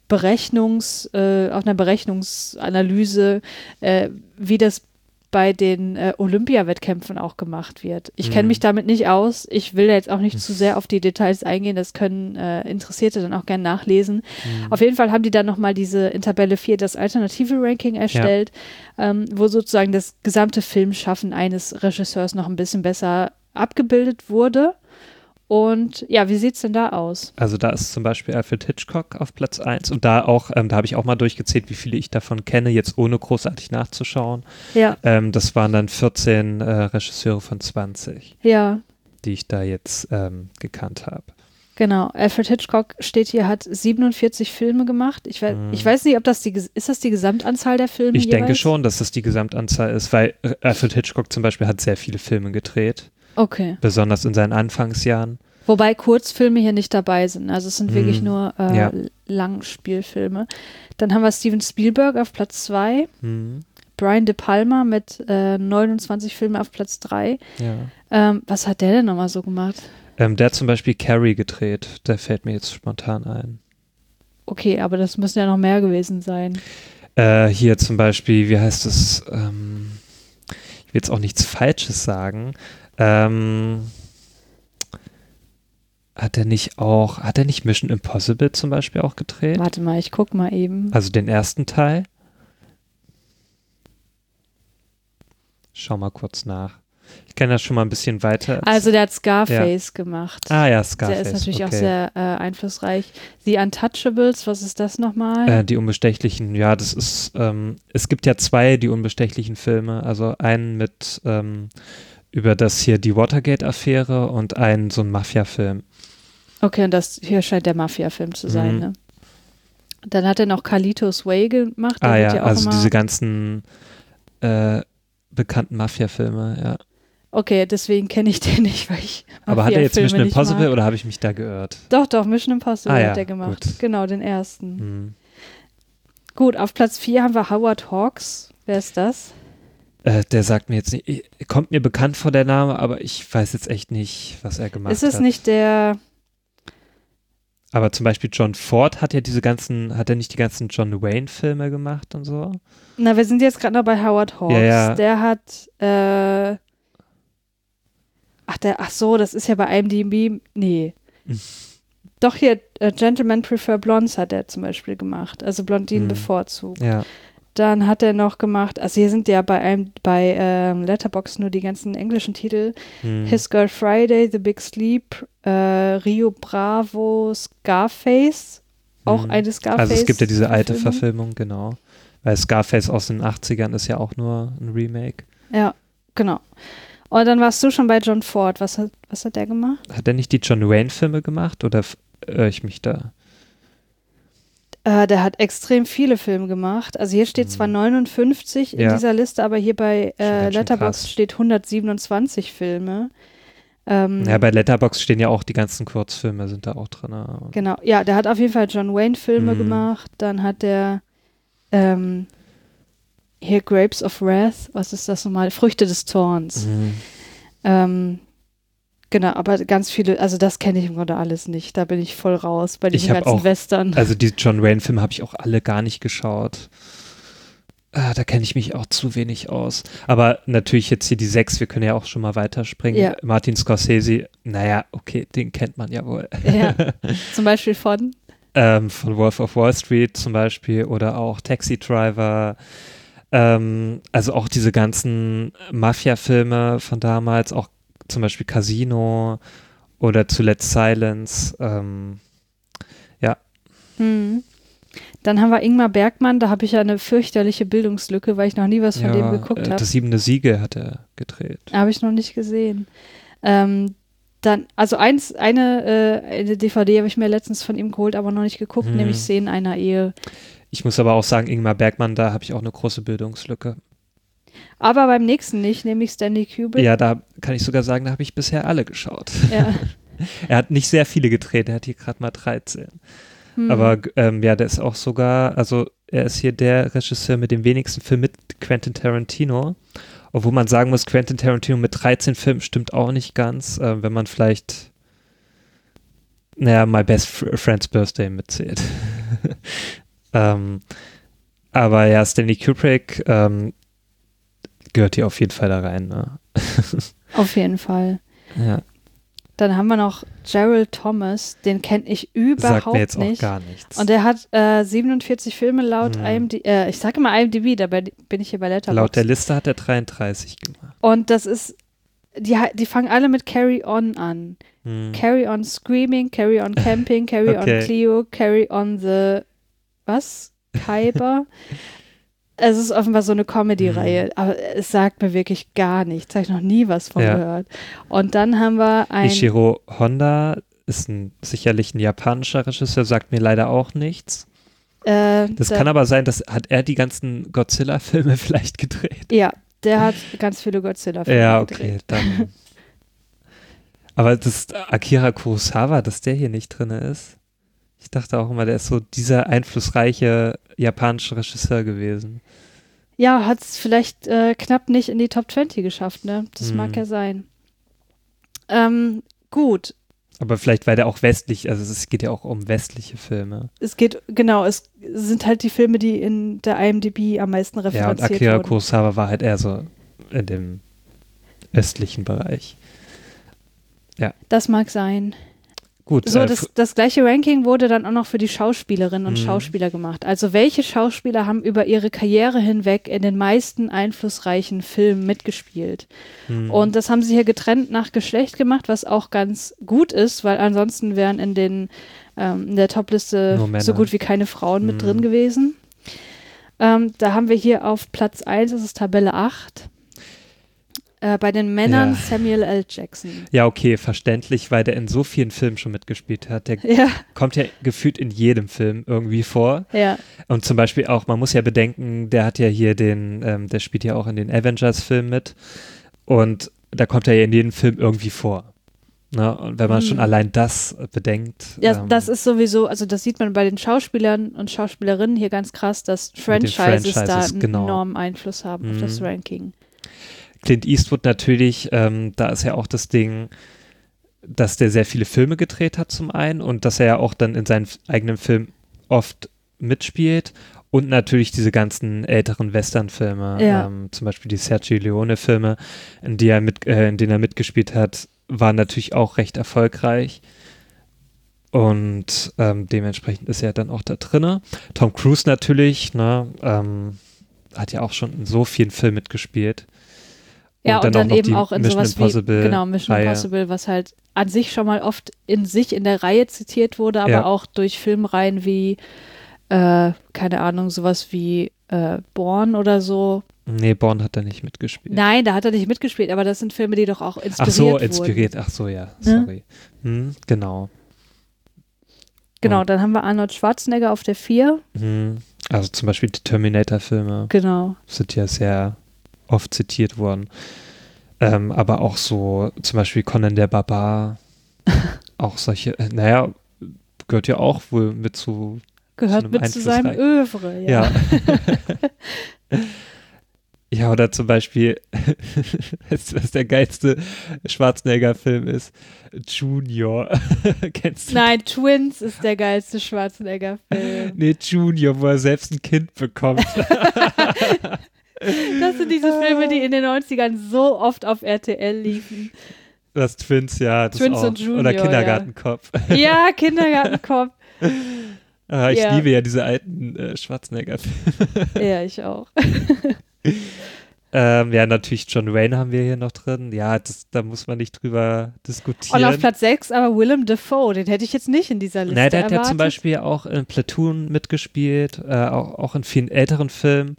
Berechnungsanalyse, wie das bei den Olympia-Wettkämpfen auch gemacht wird. Ich kenne mich damit nicht aus. Ich will jetzt auch nicht zu sehr auf die Details eingehen. Das können Interessierte dann auch gerne nachlesen. Auf jeden Fall haben die dann nochmal in Tabelle 4 das alternative Ranking erstellt, wo sozusagen das gesamte Filmschaffen eines Regisseurs noch ein bisschen besser abgebildet wurde. Und ja, wie sieht es denn da aus? Also da ist zum Beispiel Alfred Hitchcock auf Platz 1 und da auch, da habe ich auch mal durchgezählt, wie viele ich davon kenne, jetzt ohne großartig nachzuschauen. Ja. Das waren dann 14 Regisseure von 20, die ich da jetzt gekannt habe. Genau, Alfred Hitchcock steht hier, hat 47 Filme gemacht. Ich weiß nicht, ob ist das die Gesamtanzahl der Filme? Ich denke schon, dass das die Gesamtanzahl ist, weil Alfred Hitchcock zum Beispiel hat sehr viele Filme gedreht. Okay. Besonders in seinen Anfangsjahren. Wobei Kurzfilme hier nicht dabei sind. Also es sind wirklich nur Langspielfilme. Dann haben wir Steven Spielberg auf Platz 2. Brian De Palma mit 29 Filmen auf Platz 3. Ja. Was hat der denn nochmal so gemacht? Der hat zum Beispiel Carrie gedreht. Der fällt mir jetzt spontan ein. Okay, aber das müssen ja noch mehr gewesen sein. Hier zum Beispiel, wie heißt es? Ich will jetzt auch nichts Falsches sagen. Hat er nicht Mission Impossible zum Beispiel auch gedreht? Warte mal, ich guck mal eben. Also den ersten Teil? Schau mal kurz nach. Ich kenne das schon mal ein bisschen weiter. Also der hat Scarface gemacht. Ah ja, Scarface. Der ist natürlich auch sehr einflussreich. The Untouchables, was ist das nochmal? Die Unbestechlichen, ja, das ist, es gibt ja 2 Die Unbestechlichen Filme, also einen mit über das hier die Watergate-Affäre und einen so ein Mafia-Film. Okay, und das hier scheint der Mafia-Film zu sein, ne? Dann hat er noch Carlitos Way gemacht. Ja, ja also diese ganzen bekannten Mafia-Filme, ja. Okay, deswegen kenne ich den nicht, weil ich Aber hat er jetzt Mission Impossible oder habe ich mich da geirrt? Doch, Mission Impossible ja, hat er gemacht. Gut. Genau, den ersten. Gut, auf Platz 4 haben wir Howard Hawks. Wer ist das? Der sagt mir jetzt nicht, kommt mir bekannt vor der Name, aber ich weiß jetzt echt nicht, was er gemacht hat. Ist es nicht der... Aber zum Beispiel John Ford hat er nicht die ganzen John Wayne-Filme gemacht und so? Na, wir sind jetzt gerade noch bei Howard Hawks. Ja. Der hat, ach so, das ist ja bei IMDb, nee. Doch hier, Gentlemen Prefer Blondes hat er zum Beispiel gemacht, also Blondinen bevorzugt. Ja. Dann hat er noch gemacht, also hier sind ja bei Letterboxd nur die ganzen englischen Titel. His Girl Friday, The Big Sleep, Rio Bravo, Scarface, auch eine Scarface. Also es gibt ja diese alte Verfilmung, genau. Weil Scarface aus den 80ern ist ja auch nur ein Remake. Ja, genau. Und dann warst du schon bei John Ford. Was hat der gemacht? Hat er nicht die John Wayne-Filme gemacht oder irre ich mich da? Der hat extrem viele Filme gemacht. Also hier steht zwar 59 in dieser Liste, aber hier bei Letterboxd steht 127 Filme. Ja, bei Letterboxd stehen ja auch die ganzen Kurzfilme, sind da auch drin. Genau, ja, der hat auf jeden Fall John Wayne-Filme gemacht. Dann hat der hier Grapes of Wrath, was ist das nochmal? Früchte des Zorns. Genau, aber ganz viele, also das kenne ich im Grunde alles nicht. Da bin ich voll raus bei diesen ganzen Western. Also die John Wayne-Filme habe ich auch alle gar nicht geschaut. Da kenne ich mich auch zu wenig aus. Aber natürlich jetzt hier die 6, wir können ja auch schon mal weiterspringen. Ja. Martin Scorsese, naja, okay, den kennt man ja wohl. Ja, zum Beispiel von Wolf of Wall Street zum Beispiel oder auch Taxi Driver. Also auch diese ganzen Mafia-Filme von damals, auch zum Beispiel Casino oder zuletzt Silence. Ja. Dann haben wir Ingmar Bergman, da habe ich ja eine fürchterliche Bildungslücke, weil ich noch nie was von dem geguckt habe. Das 7. Siege hat er gedreht. Habe ich noch nicht gesehen. Dann, also eine DVD habe ich mir letztens von ihm geholt, aber noch nicht geguckt, nämlich Szenen einer Ehe. Ich muss aber auch sagen, Ingmar Bergman, da habe ich auch eine große Bildungslücke. Aber beim nächsten nicht, nämlich Stanley Kubrick. Ja, da kann ich sogar sagen, da habe ich bisher alle geschaut. Ja. Er hat nicht sehr viele gedreht, er hat hier gerade mal 13. Aber ja, der ist auch sogar, also er ist hier der Regisseur mit dem wenigsten Film mit Quentin Tarantino. Obwohl man sagen muss, Quentin Tarantino mit 13 Filmen stimmt auch nicht ganz, wenn man vielleicht, My Best Friend's Birthday mitzählt. Aber ja, Stanley Kubrick gehört hier auf jeden Fall da rein. Ne? Auf jeden Fall. Ja. Dann haben wir noch Gerald Thomas, den kenne ich überhaupt Sagt mir jetzt nicht. Auch gar nichts. Und der hat 47 Filme laut IMDb, ich sage immer IMDb, dabei bin ich hier bei Letterboxd. Laut der Liste hat er 33 gemacht. Und das ist, die fangen alle mit Carry On an. Carry On Screaming, Carry On Camping, Carry On Cleo, Carry On the, was? Kyber? Es ist offenbar so eine Comedy-Reihe, aber es sagt mir wirklich gar nichts. Habe ich noch nie was von gehört. Und dann haben wir Ishiro Honda ist sicherlich ein japanischer Regisseur, sagt mir leider auch nichts. Das kann aber sein, hat er die ganzen Godzilla-Filme vielleicht gedreht. Ja, der hat ganz viele Godzilla-Filme gedreht. Ja, okay, dann. Aber das Akira Kurosawa, dass der hier nicht drin ist. Ich dachte auch immer, der ist so dieser einflussreiche japanische Regisseur gewesen. Ja, hat es vielleicht knapp nicht in die Top 20 geschafft, ne? Das mag ja sein. Gut. Aber vielleicht, weil der auch westlich, also es geht ja auch um westliche Filme. Es sind halt die Filme, die in der IMDb am meisten referenziert wurden. Ja, und Akira Kurosawa war halt eher so in dem östlichen Bereich. Ja. Das mag sein. gut. So, das gleiche Ranking wurde dann auch noch für die Schauspielerinnen und Schauspieler gemacht. Also welche Schauspieler haben über ihre Karriere hinweg in den meisten einflussreichen Filmen mitgespielt? Und das haben sie hier getrennt nach Geschlecht gemacht, was auch ganz gut ist, weil ansonsten wären in der Topliste so gut wie keine Frauen mit drin gewesen. Da haben wir hier auf Platz 1, das ist Tabelle 8. Bei den Männern Samuel L. Jackson. Ja, okay, verständlich, weil der in so vielen Filmen schon mitgespielt hat. Der kommt ja gefühlt in jedem Film irgendwie vor. Ja. Und zum Beispiel auch, man muss ja bedenken, der hat ja hier der spielt ja auch in den Avengers-Filmen mit. Und da kommt er ja in jedem Film irgendwie vor. Na, und wenn man schon allein das bedenkt. Ja, das ist sowieso, also das sieht man bei den Schauspielern und Schauspielerinnen hier ganz krass, dass Franchises da einen enormen Einfluss haben auf das Ranking. Clint Eastwood natürlich, da ist ja auch das Ding, dass der sehr viele Filme gedreht hat zum einen und dass er ja auch dann in seinen eigenen Filmen oft mitspielt und natürlich diese ganzen älteren Western-Filme, zum Beispiel die Sergio Leone-Filme, in denen er mitgespielt hat, waren natürlich auch recht erfolgreich und dementsprechend ist er dann auch da drinne. Tom Cruise natürlich, hat ja auch schon in so vielen Filmen mitgespielt. Und dann eben auch in Mission sowas Impossible wie Mission Impossible, was halt an sich schon mal oft in der Reihe zitiert wurde, aber auch durch Filmreihen wie, keine Ahnung, sowas wie Bourne oder so. Nee, Bourne hat er nicht mitgespielt. Nein, da hat er nicht mitgespielt, aber das sind Filme, die doch auch inspiriert wurden. Ach so, ja, sorry. Genau. Genau, dann haben wir Arnold Schwarzenegger auf der 4. Also zum Beispiel die Terminator-Filme. Genau. Sind ja sehr oft zitiert worden. Aber auch so zum Beispiel Conan der Barbar. Auch solche, gehört ja auch wohl mit zu Gehört mit zu seinem Övre, ja. Ja, oder zum Beispiel, was der geilste Schwarzenegger-Film ist? Junior. Kennst du? Nein, Twins ist der geilste Schwarzenegger-Film. Nee, Junior, wo er selbst ein Kind bekommt. Das sind diese Filme, die in den 90ern so oft auf RTL liefen. Das Twins, ja. Das Twins auch. und Junior, oder Kindergartenkopf. Ja, Kindergartenkopf. Ich liebe ja diese alten Schwarzenegger-Filme. Ja, ich auch. Natürlich John Wayne haben wir hier noch drin. Ja, da muss man nicht drüber diskutieren. Und auf Platz 6 aber Willem Dafoe, den hätte ich jetzt nicht in dieser Liste der hat erwartet. ja zum Beispiel auch in Platoon mitgespielt, auch in vielen älteren Filmen,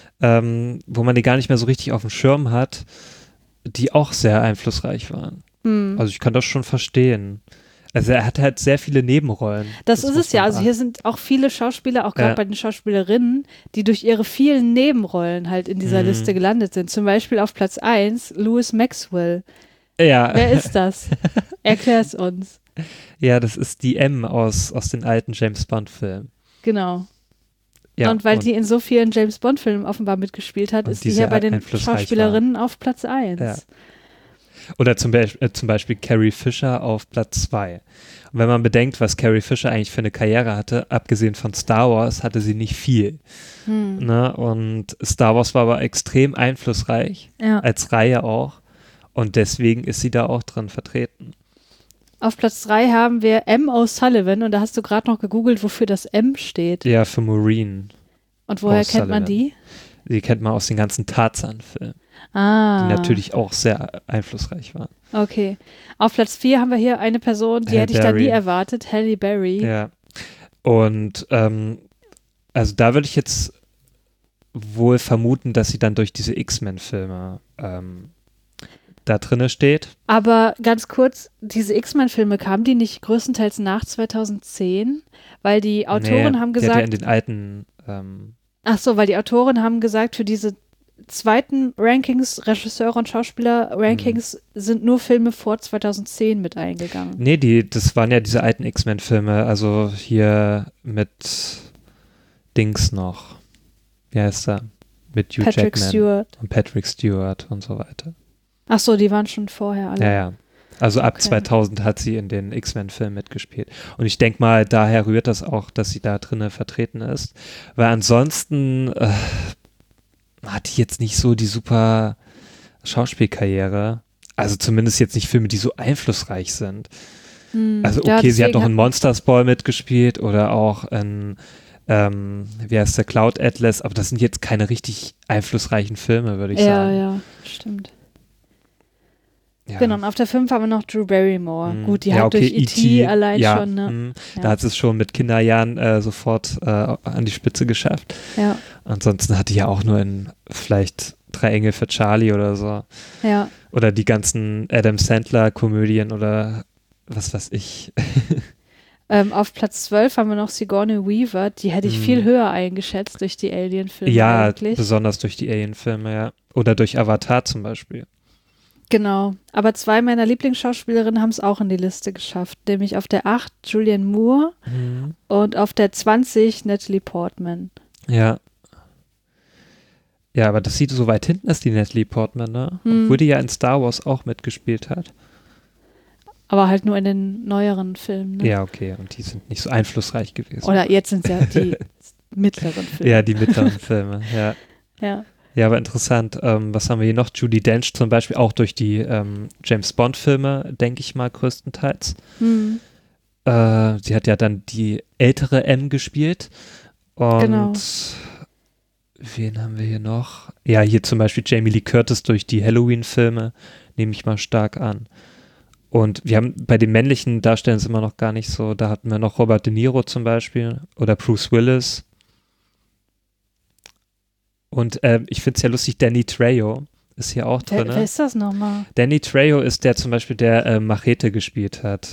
wo man die gar nicht mehr so richtig auf dem Schirm hat, die auch sehr einflussreich waren. Also ich kann das schon verstehen. Also er hat halt sehr viele Nebenrollen. Das ist es ja. Also hier sind auch viele Schauspieler, auch gerade bei den Schauspielerinnen, die durch ihre vielen Nebenrollen halt in dieser Liste gelandet sind. Zum Beispiel auf Platz 1 Louis Maxwell. Ja. Wer ist das? Erklär's uns. Ja, das ist die M aus den alten James-Bond-Filmen. Genau. Ja, und weil die in so vielen James-Bond-Filmen offenbar mitgespielt hat, ist die hier bei den Schauspielerinnen auf Platz 1. Ja. Oder zum Beispiel Carrie Fisher auf Platz 2. Und wenn man bedenkt, was Carrie Fisher eigentlich für eine Karriere hatte, abgesehen von Star Wars, hatte sie nicht viel. Ne? Und Star Wars war aber extrem einflussreich, als Reihe auch. Und deswegen ist sie da auch drin vertreten. Auf Platz 3 haben wir M. O'Sullivan und da hast du gerade noch gegoogelt, wofür das M steht. Ja, für Maureen. Und woher kennt man die? Die kennt man aus den ganzen Tarzan-Filmen. Die natürlich auch sehr einflussreich waren. Okay. Auf Platz 4 haben wir hier eine Person, die hätte ich da nie erwartet, Halle Berry. Ja. Und also da würde ich jetzt wohl vermuten, dass sie dann durch diese X-Men-Filme da drinne steht. Aber ganz kurz, diese X-Men-Filme, kamen die nicht größtenteils nach 2010? Weil die Autoren haben gesagt... Die hat ja in den alten... Ach so, weil die Autoren haben gesagt, für diese zweiten Rankings, Regisseure und Schauspieler-Rankings, sind nur Filme vor 2010 mit eingegangen. Nee, das waren ja diese alten X-Men-Filme, also hier mit Dings noch. Wie heißt er? Mit Hugh Patrick Jackman Stewart. Und Patrick Stewart und so weiter. Ach so, die waren schon vorher alle. Ja. Also ab 2000 hat sie in den X-Men-Filmen mitgespielt. Und ich denke mal, daher rührt das auch, dass sie da drinne vertreten ist. Weil ansonsten hat die jetzt nicht so die super Schauspielkarriere. Also zumindest jetzt nicht Filme, die so einflussreich sind. Also okay, sie hat noch in Monsters Ball mitgespielt oder auch in, wie heißt der, Cloud Atlas, aber das sind jetzt keine richtig einflussreichen Filme, würde ich sagen. Ja, stimmt. Ja. Genau, und auf der 5 haben wir noch Drew Barrymore. Gut, die hat durch E.T. allein schon, ne? Da hat sie es schon mit Kinderjahren sofort an die Spitze geschafft. Ja. Ansonsten hat die ja auch nur in vielleicht 3 Engel für Charlie oder so. Ja. Oder die ganzen Adam Sandler-Komödien oder was weiß ich. Auf Platz 12 haben wir noch Sigourney Weaver. Die hätte ich viel höher eingeschätzt durch die Alien-Filme. Ja, eigentlich. Besonders durch die Alien-Filme, ja. Oder durch Avatar zum Beispiel. Genau, aber 2 meiner Lieblingsschauspielerinnen haben es auch in die Liste geschafft, nämlich auf der 8 Julianne Moore und auf der 20 Natalie Portman. Ja. Ja, aber das sieht so weit hinten ist, die Natalie Portman, ne? Obwohl die ja in Star Wars auch mitgespielt hat. Aber halt nur in den neueren Filmen, ne? Ja, okay, und die sind nicht so einflussreich gewesen. Oder jetzt sind es ja die mittleren Filme. Ja, die mittleren Filme, ja. Ja. Ja, aber interessant. Was haben wir hier noch? Judi Dench zum Beispiel, auch durch die James-Bond-Filme, denke ich mal, größtenteils. Sie hat ja dann die ältere M gespielt. Und wen haben wir hier noch? Ja, hier zum Beispiel Jamie Lee Curtis durch die Halloween-Filme, nehme ich mal stark an. Und wir haben bei den männlichen Darstellern sind wir noch gar nicht so, da hatten wir noch Robert De Niro zum Beispiel oder Bruce Willis. Und ich finde es ja lustig, Danny Trejo ist hier auch drin. Wer ist das nochmal? Danny Trejo ist der zum Beispiel, der Machete gespielt hat.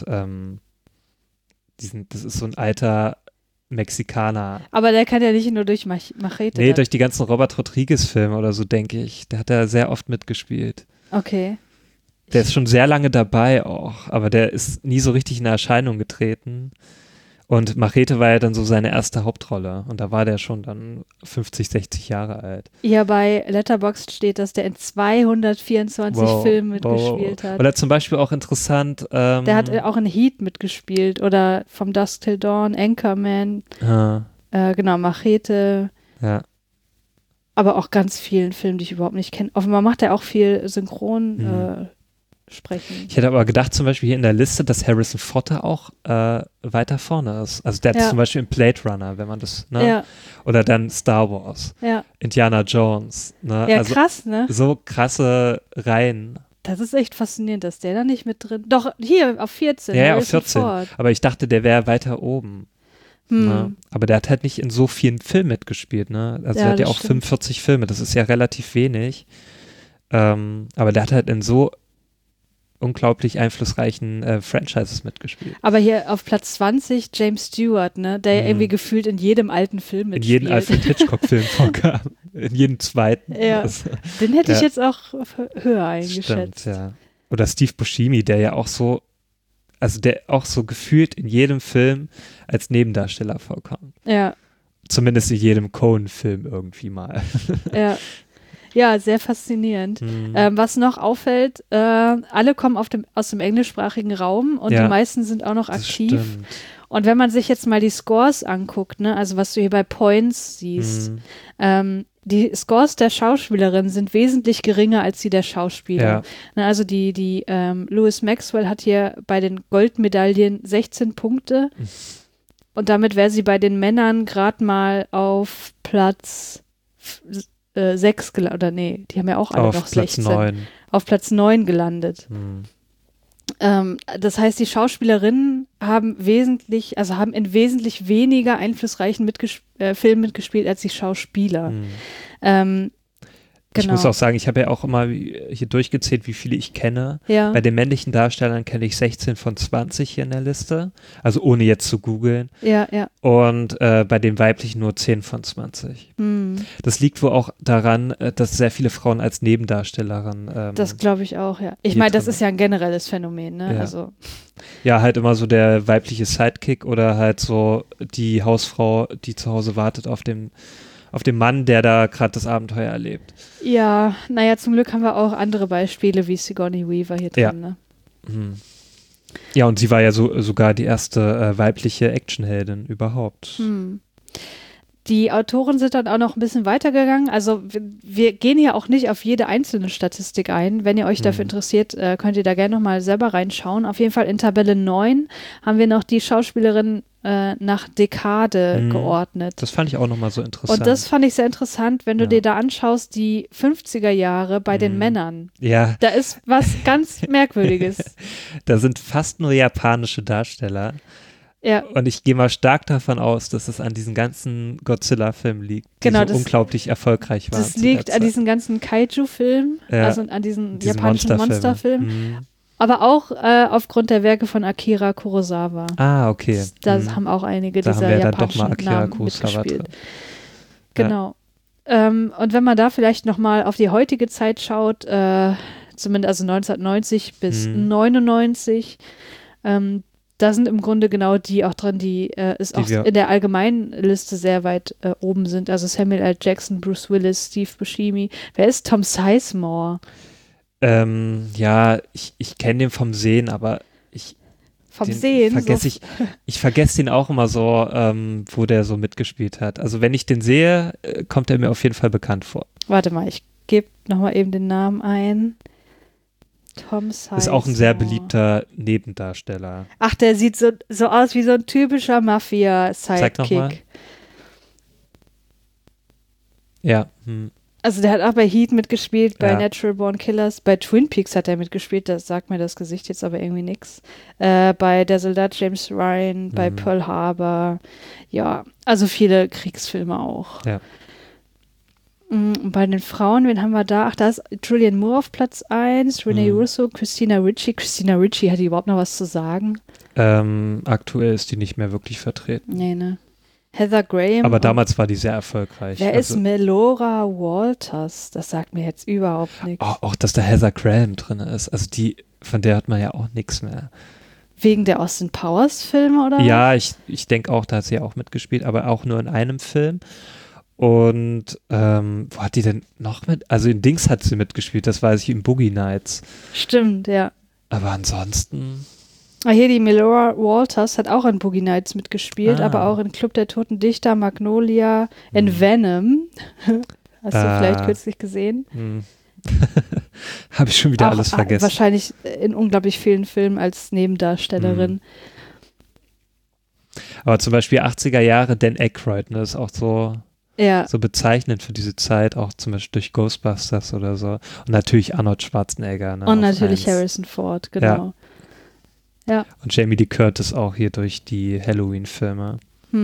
Das ist so ein alter Mexikaner. Aber der kann ja nicht nur durch Machete. Nee, durch die ganzen Robert Rodriguez-Filme oder so, denke ich. Der hat da sehr oft mitgespielt. Okay. Der ist schon sehr lange dabei auch, aber der ist nie so richtig in Erscheinung getreten. Und Machete war ja dann so seine erste Hauptrolle und da war der schon dann 50, 60 Jahre alt. Ja, bei Letterboxd steht, dass der in 224 Filmen mitgespielt hat. Oder zum Beispiel auch interessant. Der hat auch in Heat mitgespielt oder From Dusk Till Dawn, Anchorman, genau, Machete. Ja. Aber auch ganz vielen Filmen, die ich überhaupt nicht kenne. Offenbar macht er auch viel Synchron sprechen. Ich hätte aber gedacht, zum Beispiel hier in der Liste, dass Harrison Ford auch weiter vorne ist. Also der hat zum Beispiel in Blade Runner, wenn man das, ne? Ja. Oder dann Star Wars, Indiana Jones. Ne? Ja, also krass, ne? So krasse Reihen. Das ist echt faszinierend, dass der da nicht mit drin. Doch, hier auf 14. Ja, auf 14. Ford. Aber ich dachte, der wäre weiter oben. Ne? Aber der hat halt nicht in so vielen Filmen mitgespielt, ne? Also der hat ja auch 45 Filme, das ist ja relativ wenig. Aber der hat halt in so unglaublich einflussreichen Franchises mitgespielt. Aber hier auf Platz 20 James Stewart, ne, der irgendwie gefühlt in jedem alten Film mitspielt. In jedem Alfred Hitchcock-Film vorkam. In jedem zweiten. Ja. Den hätte ich jetzt auch höher eingeschätzt. Stimmt, ja. Oder Steve Buscemi, der ja auch so, also der auch so gefühlt in jedem Film als Nebendarsteller vorkam. Ja. Zumindest in jedem Coen-Film irgendwie mal. Ja. Ja, sehr faszinierend. Was noch auffällt, alle kommen aus dem englischsprachigen Raum und die meisten sind auch noch aktiv. Stimmt. Und wenn man sich jetzt mal die Scores anguckt, ne, also was du hier bei Points siehst, die Scores der Schauspielerin sind wesentlich geringer als die der Schauspieler. Ja. Ne, also die Louis Maxwell hat hier bei den Goldmedaillen 16 Punkte und damit wäre sie bei den Männern gerade mal auf Platz 6 gelandet, oder nee, die haben ja auch alle noch 16. Auf Platz 9 gelandet. Das heißt, die Schauspielerinnen haben in wesentlich weniger einflussreichen Filmen mitgespielt als die Schauspieler. Ich muss auch sagen, ich habe ja auch immer hier durchgezählt, wie viele ich kenne. Ja. Bei den männlichen Darstellern kenne ich 16 von 20 hier in der Liste, also ohne jetzt zu googeln. Ja, ja. Und bei den weiblichen nur 10 von 20. Das liegt wohl auch daran, dass sehr viele Frauen als Nebendarstellerin das glaube ich auch, ja. Ich meine, das ist ja ein generelles Phänomen, ne? Ja. Also. Ja, halt immer so der weibliche Sidekick oder halt so die Hausfrau, die zu Hause wartet auf dem Mann, der da gerade das Abenteuer erlebt. Ja, naja, zum Glück haben wir auch andere Beispiele wie Sigourney Weaver hier drin. Ne? Ja, und sie war ja sogar die erste weibliche Actionheldin überhaupt. Die Autoren sind dann auch noch ein bisschen weitergegangen. Also wir gehen ja auch nicht auf jede einzelne Statistik ein. Wenn ihr euch dafür interessiert, könnt ihr da gerne nochmal selber reinschauen. Auf jeden Fall in Tabelle 9 haben wir noch die Schauspielerin nach Dekade geordnet. Das fand ich auch nochmal so interessant. Und das fand ich sehr interessant, wenn du dir da anschaust, die 50er Jahre bei den Männern. Ja. Da ist was ganz Merkwürdiges. Da sind fast nur japanische Darsteller. Ja. Und ich gehe mal stark davon aus, dass es an diesen ganzen Godzilla-Filmen liegt, die genau, so unglaublich erfolgreich waren. Das liegt an diesen ganzen Kaiju-Filmen, also an diesen japanischen Monsterfilmen. Aber auch aufgrund der Werke von Akira Kurosawa. Ah, okay. Da haben auch einige dieser japanischen Namen mitgespielt. Genau. Und wenn man da vielleicht nochmal auf die heutige Zeit schaut, zumindest also 1990 bis 99, da sind im Grunde genau die auch drin, die auch in der allgemeinen Liste sehr weit oben sind. Also Samuel L. Jackson, Bruce Willis, Steve Buscemi. Wer ist Tom Sizemore? Ja, ich kenne den vom Sehen, aber ich vergesse den auch immer so, wo der so mitgespielt hat. Also wenn ich den sehe, kommt er mir auf jeden Fall bekannt vor. Warte mal, ich gebe nochmal eben den Namen ein. Tom Sizemore. Ist auch ein sehr beliebter Nebendarsteller. Ach, der sieht so aus wie so ein typischer Mafia-Sidekick. Zeig nochmal. Ja. Also der hat auch bei Heat mitgespielt, bei Natural Born Killers, bei Twin Peaks hat er mitgespielt, das sagt mir das Gesicht jetzt aber irgendwie nix. Bei Der Soldat James Ryan, bei Pearl Harbor, ja, also viele Kriegsfilme auch. Ja. Und bei den Frauen, wen haben wir da? Ach, da ist Julianne Moore auf Platz 1, Renee Russo, Christina Ricci. Christina Ricci, hat die überhaupt noch was zu sagen? Aktuell ist die nicht mehr wirklich vertreten. Nee, ne? Heather Graham. Aber damals war die sehr erfolgreich. Wer ist Melora Walters? Das sagt mir jetzt überhaupt nichts. Auch, dass da Heather Graham drin ist. Also von der hat man ja auch nichts mehr. Wegen der Austin Powers Filme, oder? Ja, ich denke auch, da hat sie ja auch mitgespielt, aber auch nur in einem Film. Und wo hat die denn noch mit? Also in Dings hat sie mitgespielt, das weiß ich, in Boogie Nights. Stimmt, ja. Aber ansonsten... Hier die Melora Walters hat auch in Boogie Nights mitgespielt, aber auch in Club der Toten Dichter, Magnolia, in Venom. Hast du vielleicht kürzlich gesehen? Habe ich schon wieder auch, alles vergessen. Wahrscheinlich in unglaublich vielen Filmen als Nebendarstellerin. Aber zum Beispiel 80er Jahre, Dan Aykroyd, ne, ist auch so bezeichnend für diese Zeit, auch zum Beispiel durch Ghostbusters oder so. Und natürlich Arnold Schwarzenegger. Ne, und natürlich Harrison Ford, genau. Ja. Und Jamie Lee Curtis auch hier durch die Halloween-Filme.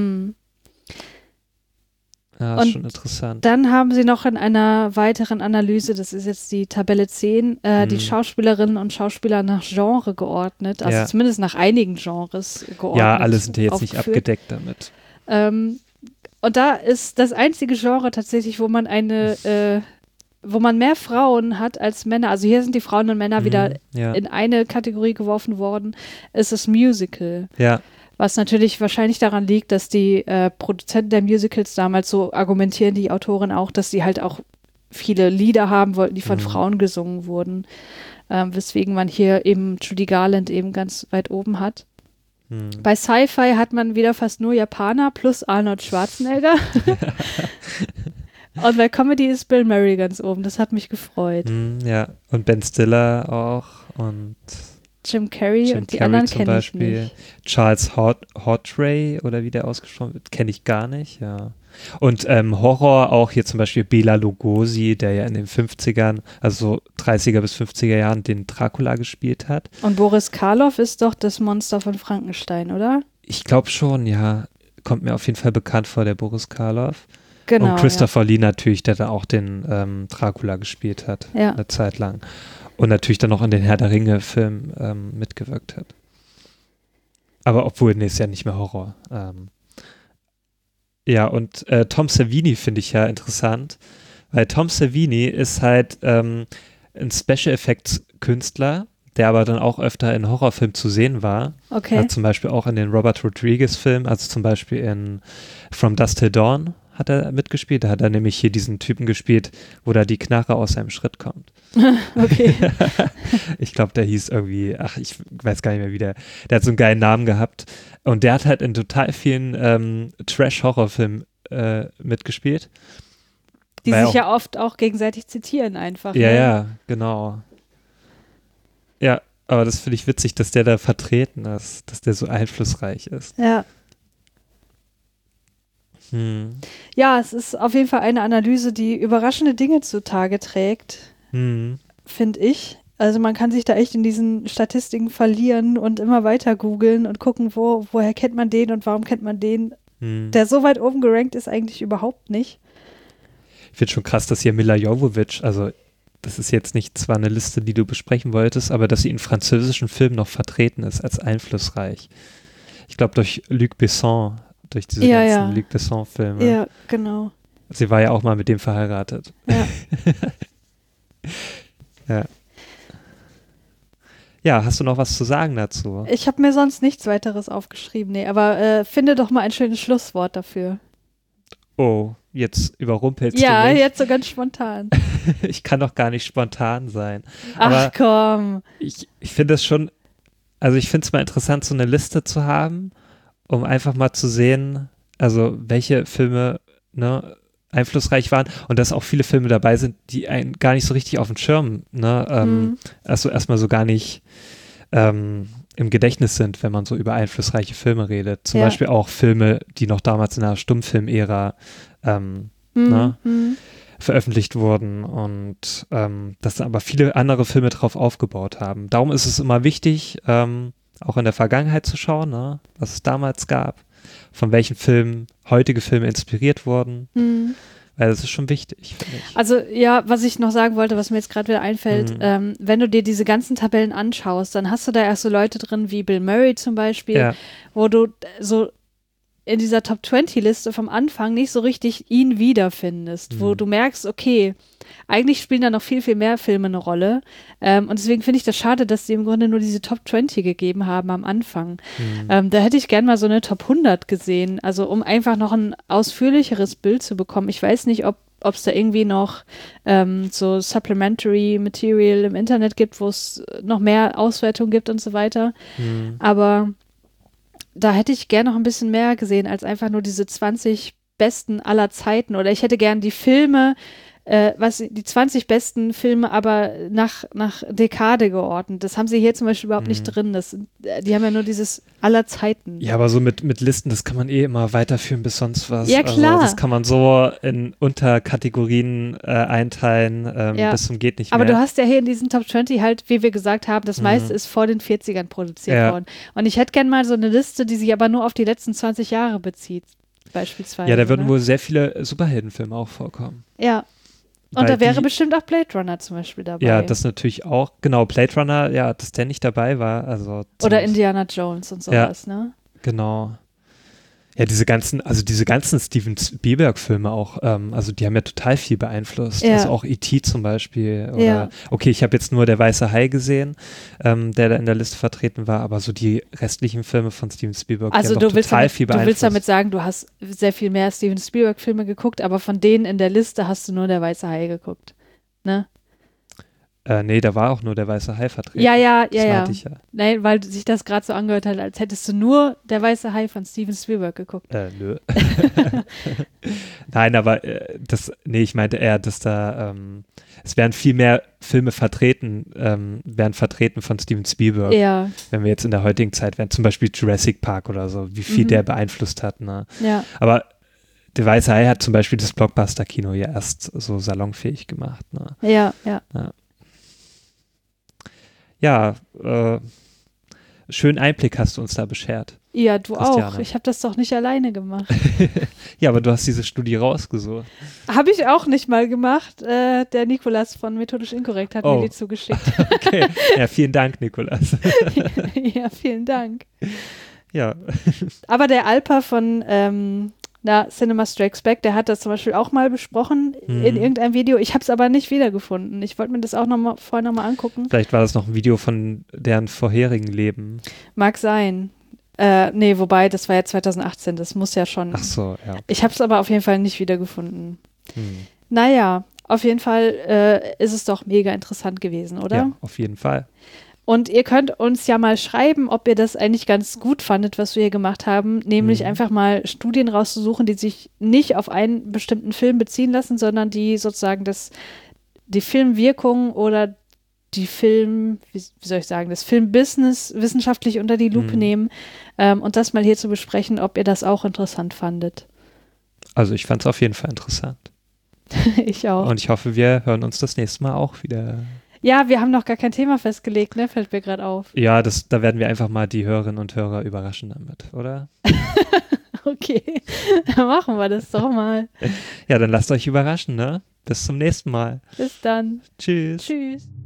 Ja, ist schon interessant. Dann haben sie noch in einer weiteren Analyse, das ist jetzt die Tabelle 10, die Schauspielerinnen und Schauspieler nach Genre geordnet, also zumindest nach einigen Genres geordnet. Ja, alle sind ja jetzt nicht abgedeckt damit. Und da ist das einzige Genre tatsächlich, wo man wo man mehr Frauen hat als Männer, also hier sind die Frauen und Männer wieder in eine Kategorie geworfen worden, ist das Musical. Ja. Was natürlich wahrscheinlich daran liegt, dass die Produzenten der Musicals damals so argumentieren, die Autoren auch, dass sie halt auch viele Lieder haben wollten, die von Frauen gesungen wurden. Weswegen man hier eben Judy Garland eben ganz weit oben hat. Bei Sci-Fi hat man wieder fast nur Japaner plus Arnold Schwarzenegger. Und bei Comedy ist Bill Murray ganz oben. Das hat mich gefreut. Ja, und Ben Stiller auch und Jim Carrey und die anderen kenne ich nicht. Charles Hawtrey oder wie der ausgesprochen wird, kenne ich gar nicht, ja. Und Horror auch hier zum Beispiel Bela Lugosi, der ja in den 50ern, also 30er bis 50er Jahren den Dracula gespielt hat. Und Boris Karloff ist doch das Monster von Frankenstein, oder? Ich glaube schon, ja. Kommt mir auf jeden Fall bekannt vor, der Boris Karloff. Genau, und Christopher Lee natürlich, der da auch den Dracula gespielt hat, eine Zeit lang. Und natürlich dann noch in den Herr der Ringe-Film mitgewirkt hat. Aber obwohl, ist ja nicht mehr Horror. Ja, und Tom Savini finde ich ja interessant, weil Tom Savini ist halt ein Special Effects Künstler, der aber dann auch öfter in Horrorfilmen zu sehen war. Okay. Also zum Beispiel auch in den Robert Rodriguez-Filmen, also zum Beispiel in From Dusk Till Dawn hat er mitgespielt. Da hat er nämlich hier diesen Typen gespielt, wo da die Knarre aus seinem Schritt kommt. Okay. Ich glaube, der hieß irgendwie, ich weiß gar nicht mehr, wie der hat so einen geilen Namen gehabt. Und der hat halt in total vielen Trash-Horrorfilmen mitgespielt. Die sich ja oft auch gegenseitig zitieren einfach. Ja, ne? ja, genau. Ja, aber das finde ich witzig, dass der da vertreten ist, dass der so einflussreich ist. Ja. Ja, es ist auf jeden Fall eine Analyse, die überraschende Dinge zutage trägt, finde ich. Also man kann sich da echt in diesen Statistiken verlieren und immer weiter googeln und gucken, woher kennt man den und warum kennt man den. Der so weit oben gerankt ist eigentlich überhaupt nicht. Ich finde schon krass, dass hier Milla Jovovich, also das ist jetzt nicht zwar eine Liste, die du besprechen wolltest, aber dass sie in französischen Filmen noch vertreten ist als einflussreich. Ich glaube durch Luc Besson, durch diese ganzen Luc Besson-Filme. Ja, genau. Sie war ja auch mal mit dem verheiratet. Ja. Ja. Ja, hast du noch was zu sagen dazu? Ich habe mir sonst nichts weiteres aufgeschrieben, nee, aber finde doch mal ein schönes Schlusswort dafür. Oh, jetzt überrumpelst du mich. Ja, jetzt so ganz spontan. Ich kann doch gar nicht spontan sein. Ach komm. Ich finde es schon, also ich finde es mal interessant, so eine Liste zu haben, um einfach mal zu sehen, also welche Filme einflussreich waren und dass auch viele Filme dabei sind, die einen gar nicht so richtig auf dem Schirm, also erstmal so gar nicht im Gedächtnis sind, wenn man so über einflussreiche Filme redet. Zum Beispiel auch Filme, die noch damals in der Stummfilm-Ära veröffentlicht wurden und dass aber viele andere Filme drauf aufgebaut haben. Darum ist es immer wichtig, auch in der Vergangenheit zu schauen, was es damals gab, von welchen Filmen heutige Filme inspiriert wurden. Weil das ist schon wichtig, finde ich. Also ja, was ich noch sagen wollte, was mir jetzt gerade wieder einfällt, wenn du dir diese ganzen Tabellen anschaust, dann hast du da erst so Leute drin wie Bill Murray zum Beispiel, wo du so in dieser Top-20-Liste vom Anfang nicht so richtig ihn wiederfindest, wo du merkst, okay, eigentlich spielen da noch viel, viel mehr Filme eine Rolle und deswegen finde ich das schade, dass sie im Grunde nur diese Top 20 gegeben haben am Anfang. Da hätte ich gern mal so eine Top 100 gesehen, also um einfach noch ein ausführlicheres Bild zu bekommen. Ich weiß nicht, ob es da irgendwie noch so Supplementary Material im Internet gibt, wo es noch mehr Auswertung gibt und so weiter, aber da hätte ich gern noch ein bisschen mehr gesehen, als einfach nur diese 20 besten aller Zeiten. Oder ich hätte gern die Filme, die 20 besten Filme, aber nach Dekade geordnet. Das haben sie hier zum Beispiel überhaupt nicht drin. Die haben ja nur dieses aller Zeiten. Ja, aber so mit Listen, das kann man immer weiterführen bis sonst was. Ja, klar. Also das kann man so in Unterkategorien einteilen, bis zum geht nicht mehr. Aber du hast ja hier in diesen Top 20 halt, wie wir gesagt haben, das meiste ist vor den 40ern produziert worden. Und ich hätte gern mal so eine Liste, die sich aber nur auf die letzten 20 Jahre bezieht, beispielsweise. Ja, da würden wohl sehr viele Superheldenfilme auch vorkommen. Ja. Und da wäre bestimmt auch Blade Runner zum Beispiel dabei. Ja, das natürlich auch. Genau, Blade Runner, ja, dass der nicht dabei war. Also oder Indiana Jones und sowas, ne? Genau. Ja, diese ganzen Steven Spielberg-Filme auch, also die haben ja total viel beeinflusst. Also auch E.T. zum Beispiel. Oder, okay, ich habe jetzt nur Der Weiße Hai gesehen, der da in der Liste vertreten war, aber so die restlichen Filme von Steven Spielberg, also die haben total viel beeinflusst. Du willst damit sagen, du hast sehr viel mehr Steven Spielberg-Filme geguckt, aber von denen in der Liste hast du nur Der Weiße Hai geguckt, ne? Nee, da war auch nur Der Weiße Hai vertreten. Ja. Meinte ich ja. Nein, weil sich das gerade so angehört hat, als hättest du nur Der Weiße Hai von Steven Spielberg geguckt. Nö. Nein, aber ich meinte eher, dass da es werden viel mehr Filme vertreten von Steven Spielberg. Ja. Wenn wir jetzt in der heutigen Zeit wären, zum Beispiel Jurassic Park oder so, wie viel der beeinflusst hat. Ne? Ja. Aber Der Weiße Hai hat zum Beispiel das Blockbuster-Kino ja erst so salonfähig gemacht. Ne? Ja. Ja, schönen Einblick hast du uns da beschert. Ja, du Christiane. auch. Ich habe das doch nicht alleine gemacht. Ja, aber du hast diese Studie rausgesucht. Habe ich auch nicht mal gemacht. Der Nikolas von Methodisch Inkorrekt hat mir die zugeschickt. Okay, ja, vielen Dank, Nikolas. Ja, vielen Dank. Ja. Aber der Alper von Cinema Strikes Back, der hat das zum Beispiel auch mal besprochen in irgendeinem Video. Ich habe es aber nicht wiedergefunden. Ich wollte mir das auch vorher nochmal angucken. Vielleicht war das noch ein Video von deren vorherigen Leben. Mag sein. Nee, wobei, das war ja 2018. Das muss ja schon. Ach so, ja. Ich habe es aber auf jeden Fall nicht wiedergefunden. Naja, auf jeden Fall ist es doch mega interessant gewesen, oder? Ja, auf jeden Fall. Und ihr könnt uns ja mal schreiben, ob ihr das eigentlich ganz gut fandet, was wir hier gemacht haben, nämlich einfach mal Studien rauszusuchen, die sich nicht auf einen bestimmten Film beziehen lassen, sondern die sozusagen die Filmwirkung oder das Filmbusiness wissenschaftlich unter die Lupe nehmen und das mal hier zu besprechen, ob ihr das auch interessant fandet. Also ich fand es auf jeden Fall interessant. Ich auch. Und ich hoffe, wir hören uns das nächste Mal auch wieder. Ja, wir haben noch gar kein Thema festgelegt, ne? Fällt mir gerade auf. Ja, da werden wir einfach mal die Hörerinnen und Hörer überraschen damit, oder? Okay, dann machen wir das doch mal. Ja, dann lasst euch überraschen, ne? Bis zum nächsten Mal. Bis dann. Tschüss. Tschüss.